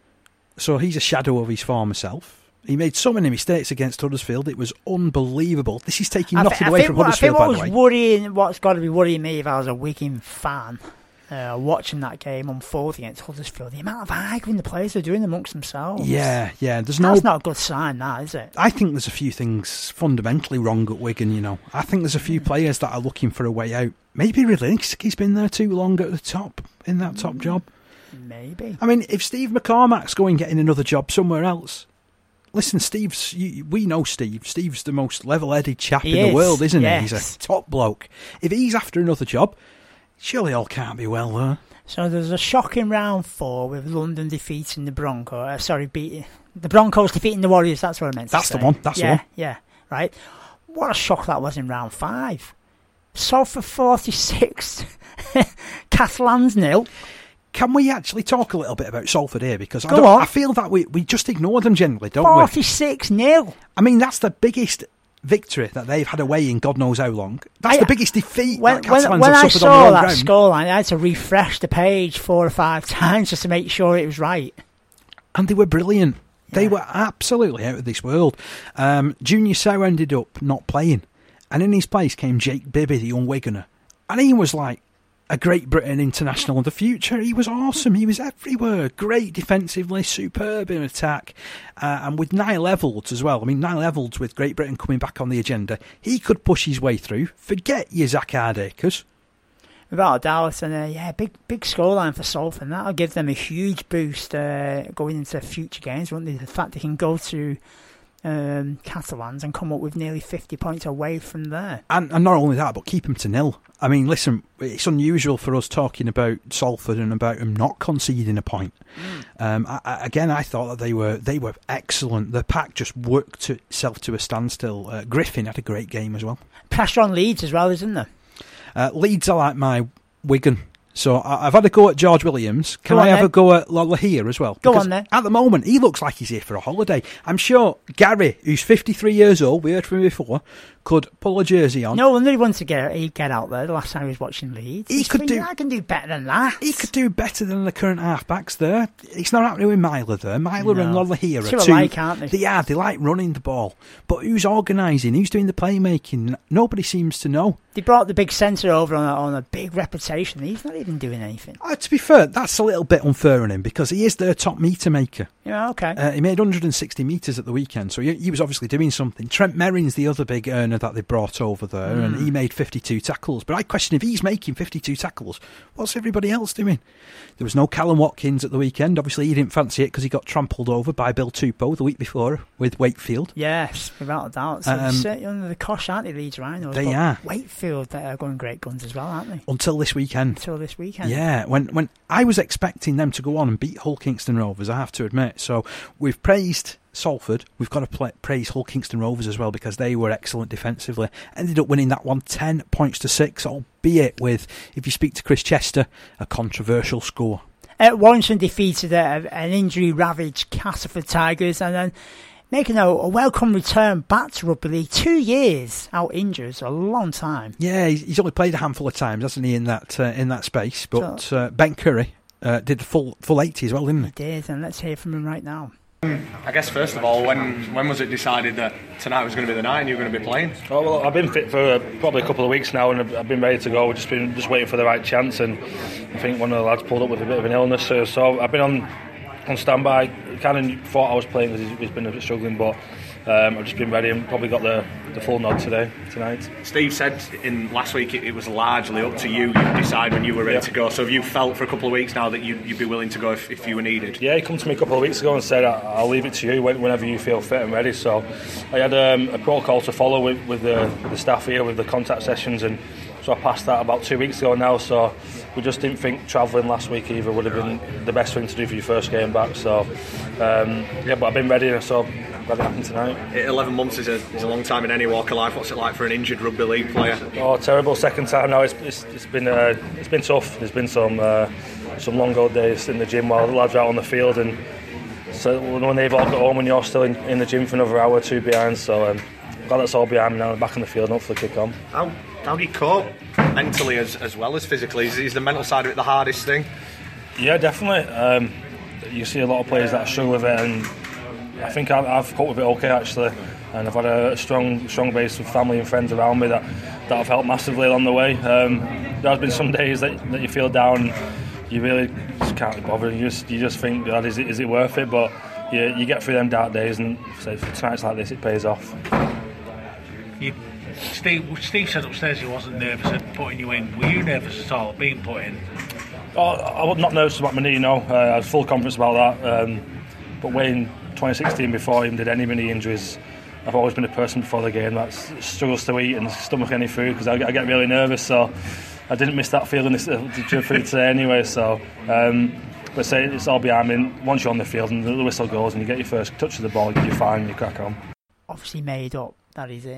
So he's a shadow of his former self. He made so many mistakes against Huddersfield. It was unbelievable. This is taking I nothing th- away from what, Huddersfield, I think by what the way. was worrying, what's got to be worrying me if I was a Wigan fan, uh, watching that game unfold against Huddersfield, the amount of arguing the players are doing amongst themselves. Yeah, yeah. There's no. That's not a good sign, that, is it? I think there's a few things fundamentally wrong at Wigan, you know. I think there's a few players that are looking for a way out. Maybe Relinski's been there too long at the top, in that top job. Maybe. I mean, if Steve McCormack's going getting another job somewhere else, listen, Steve's, you, we know Steve. Steve's the most level-headed chap He in is, the world, isn't yes. he? He's a top bloke. If he's after another job, surely all can't be well there. So there's a shocking round four with London defeating the Broncos. Uh, sorry, beating the Broncos defeating the Warriors. That's what I meant to That's say. the one. That's yeah, the one. Yeah, right. What a shock that was in round five. Salford forty-six, Catalans nil. Can we actually talk a little bit about Salford here? Because I, Go don't, on. I feel that we, we just ignore them generally, don't forty-six nil. we? I mean, that's the biggest victory that they've had away in God knows how long. That's I, the biggest defeat when, that Catalans when, when have I suffered saw on their own that ground. scoreline, I had to refresh the page four or five times just to make sure it was right. And they were brilliant. Yeah. They were absolutely out of this world. Um, Junior Sow ended up not playing. And in his place came Jake Bibby, the young Wiganer. And he was like a Great Britain international of the future. He was awesome. He was everywhere. Great defensively, superb in attack. Uh, and with Niall Evalds as well. I mean, Niall Evalds with Great Britain coming back on the agenda. He could push his way through. Forget your Zach Hardacres. Without a doubt, and uh, yeah, big big scoreline for Salford. And that'll give them a huge boost uh, going into future games, won't they? The fact they can go to um, Catalans and come up with nearly fifty points away from there. And, and not only that, but keep them to nil. I mean, listen, it's unusual for us talking about Salford and about them not conceding a point. Mm. Um, I, I, again, I thought that they were they were excellent. The pack just worked itself to a standstill. Uh, Griffin had a great game as well. Pressure on Leeds as well, isn't there? Uh, Leeds are like my Wigan. So I, I've had a go at George Williams. Can Go on I have then. a go at Lola here as well? Go Because on then. At the moment, he looks like he's here for a holiday. I'm sure Gary, who's fifty-three years old, we heard from him before, could pull a jersey on. No wonder he wanted to get he get out there the last time he was watching Leeds. He He's could thinking, do- I can do better than that. He could do better than the current halfbacks there. It's not happening with Myler there. Myler No. and Lola here are Two two. alike, aren't they? They are. They like running the ball. But who's organising? Who's doing the playmaking? Nobody seems to know. They brought the big centre over on a, on a big reputation. He's not even doing anything. Uh, to be fair, that's a little bit unfair on him because he is their top meter maker. Yeah, okay. Uh, he made one hundred sixty metres at the weekend, so he, he was obviously doing something. Trent Merrin's the other big earner that they brought over there, mm. and he made fifty-two tackles. But I question if he's making fifty-two tackles, what's everybody else doing? There was no Callum Watkins at the weekend. Obviously, he didn't fancy it because he got trampled over by Bill Tupou the week before with Wakefield. Yes, without a doubt. So Um, they're certainly under the cosh, aren't they, Leeds Rhinos? They But are. Wakefield, they are going great guns as well, aren't they? Until this weekend. Until this weekend. Yeah, when when I was expecting them to go on and beat Hull Kingston Rovers, I have to admit. So we've praised Salford, we've got to play, praise Hull Kingston Rovers as well because they were excellent defensively. Ended up winning that one ten points to six, albeit with, if you speak to Chris Chester, a controversial score. Uh, Warrington defeated uh, an injury-ravaged Castleford Tigers and then making a, a welcome return back to rugby league. Two years out injured, it's a long time. Yeah, he's, he's only played a handful of times, hasn't he, in that uh, in that space? But So- uh, Ben Curry uh, did the full full eighty as well, didn't he? He did, and let's hear from him right now. I guess first of all, when when was it decided that tonight was going to be the night and you were going to be playing? Oh, well, I've been fit for uh, probably a couple of weeks now, and I've, I've been ready to go. We've just been just waiting for the right chance, and I think one of the lads pulled up with a bit of an illness, so, so I've been on on standby. Kind of thought I was playing because he's, he's been a bit struggling, but um, I've just been ready and probably got the, the full nod today tonight. Steve said in last week it, it was largely up to you. You decide when you were ready Yeah. to go. So have you felt for a couple of weeks now that you, you'd be willing to go if, if you were needed? Yeah, he come to me a couple of weeks ago and said, I'll leave it to you when- whenever you feel fit and ready. So I had um, a protocol to follow with, with, the, with the staff here, with the contact sessions, and so I passed that about two weeks ago now. So we just didn't think travelling last week either would have been the best thing to do for your first game back. So um, yeah, but I've been ready, so glad it happened tonight. eleven months is a, is a long time in any walk of life. What's it like for an injured rugby league player? Oh, terrible second time now. It's, it's, it's been uh, it's been tough. There's been some uh, some long old days in the gym while the lads are out on the field, and so when they've all got home and you're still in, in the gym for another hour or two behind. So um, glad that's all behind me now. Back on the field and hopefully kick on. How, how do you cope mentally as, as well as physically? Is, is the mental side of it the hardest thing? Yeah, definitely. Um, you see a lot of players that struggle with it, and I think I've, I've coped with it okay actually. And I've had a strong, strong base of family and friends around me that, that have helped massively along the way. Um, there has been some days that, that you feel down, and you really just can't be bothered. You just, you just think, God, is it, is it worth it? But you, you get through them dark days, and so for tonight's like this, it pays off. You, Steve, Steve said upstairs he wasn't nervous at putting you in. Were you nervous at all being put in? Oh, I was not nervous about my knee, no. Uh, I was full confidence about that. Um, but Wayne, twenty sixteen, before he even did any mini injuries, I've always been a person before the game that struggles to eat and stomach any food because I, I get really nervous. So I didn't miss that feeling this, uh, food today anyway. So, um, but say it's all behind me. Once you're on the field and the whistle goes and you get your first touch of the ball, you're fine, you crack on. Obviously made up that he's in.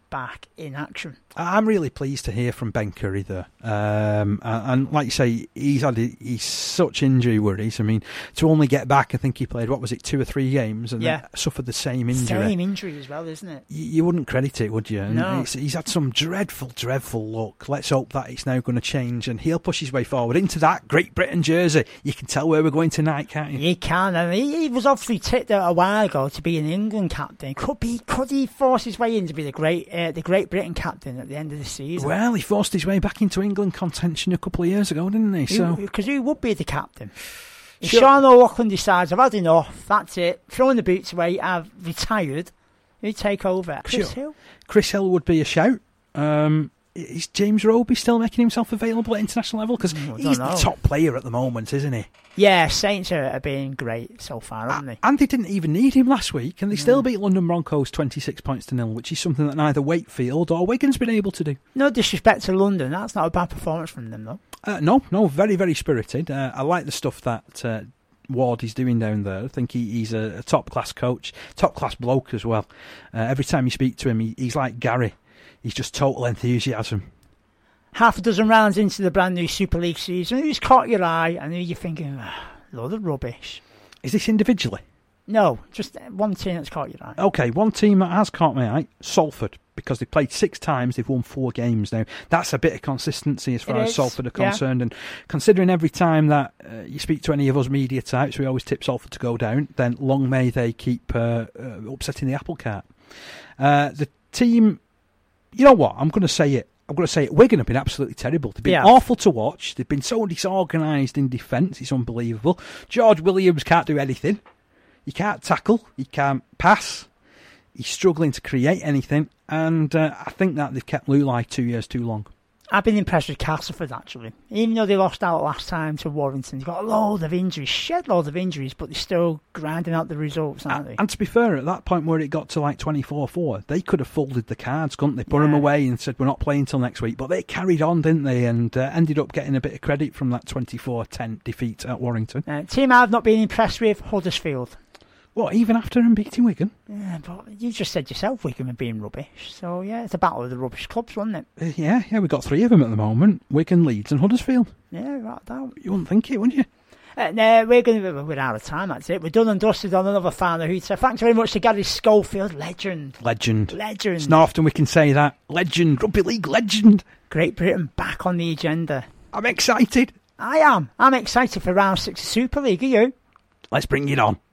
back in action. I'm really pleased to hear from Ben Curry there. Um, and, and like you say, he's had he's such injury worries. I mean, to only get back, I think he played, what was it, two or three games and yeah. then suffered the same injury. Same injury as well, isn't it? You, you wouldn't credit it, would you? And no. He's, he's had some dreadful, dreadful luck. Let's hope that it's now going to change and he'll push his way forward into that Great Britain jersey. You can tell where we're going tonight, can't you? You can. And he, he was obviously tipped out a while ago to be an England captain. Could be? Could he force his way in to be the Great, uh, the Great Britain captain at the end of the season? Well, he forced his way back into England contention a couple of years ago, didn't he? So, because who would be the captain? If sure. Sean O'Loughlin decides, I've had enough, that's it, throwing the boots away, I've retired, who'd take over? Chris sure. Hill? Chris Hill would be a shout. Um, is James Roby still making himself available at international level? Because mm, he's know. the top player at the moment, isn't he? Yeah, Saints are, are being great so far, haven't uh, they? And they didn't even need him last week, and they yeah. still beat London Broncos twenty-six points to nil, which is something that neither Wakefield or Wigan's been able to do. No disrespect to London, that's not a bad performance from them, though. Uh, no, no, very, very spirited. Uh, I like the stuff that uh, Ward is doing down there. I think he, he's a, a top-class coach, top-class bloke as well. Uh, every time you speak to him, he, he's like Gary. He's just total enthusiasm. Half a dozen rounds into the brand new Super League season, who's caught your eye and who you're thinking, oh, load of rubbish? Is this individually? No, just one team that's caught your eye. Okay, one team that has caught my eye, Salford, because they've played six times, they've won four games now. That's a bit of consistency as far It as is, Salford are yeah. concerned. And considering every time that uh, you speak to any of us media types, we always tip Salford to go down, then long may they keep uh, uh, upsetting the apple cart. Uh, the team, you know what, I'm going to say it. I'm going to say it, Wigan have been absolutely terrible. They've been yeah. awful to watch. They've been so disorganised in defence. It's unbelievable. George Williams can't do anything. He can't tackle. He can't pass. He's struggling to create anything. And uh, I think that they've kept Lulai two years too long. I've been impressed with Castleford, actually. Even though they lost out last time to Warrington, they've got a load of injuries, shed loads of injuries, but they're still grinding out the results, aren't and, they? And to be fair, at that point where it got to like twenty-four four, they could have folded the cards, couldn't they? Put yeah. them away and said, we're not playing till next week. But they carried on, didn't they? And uh, ended up getting a bit of credit from that twenty-four ten defeat at Warrington. Uh, team I've not been impressed with, Huddersfield. What, even after them beating Wigan? Yeah, but you just said yourself Wigan were being rubbish. So, yeah, it's a battle of the rubbish clubs, wasn't it? Uh, yeah, yeah, we've got three of them at the moment. Wigan, Leeds and Huddersfield. Yeah, right down. You wouldn't think it, wouldn't you? Uh, no, we're, gonna, we're out of time, that's it. We're done and dusted on another final hoot. So thanks very much to Gary Schofield. Legend. Legend. Legend. It's not often we can say that. Legend. Rugby League legend. Great Britain back on the agenda. I'm excited. I am. I'm excited for round six of Super League. Are you? Let's bring it on.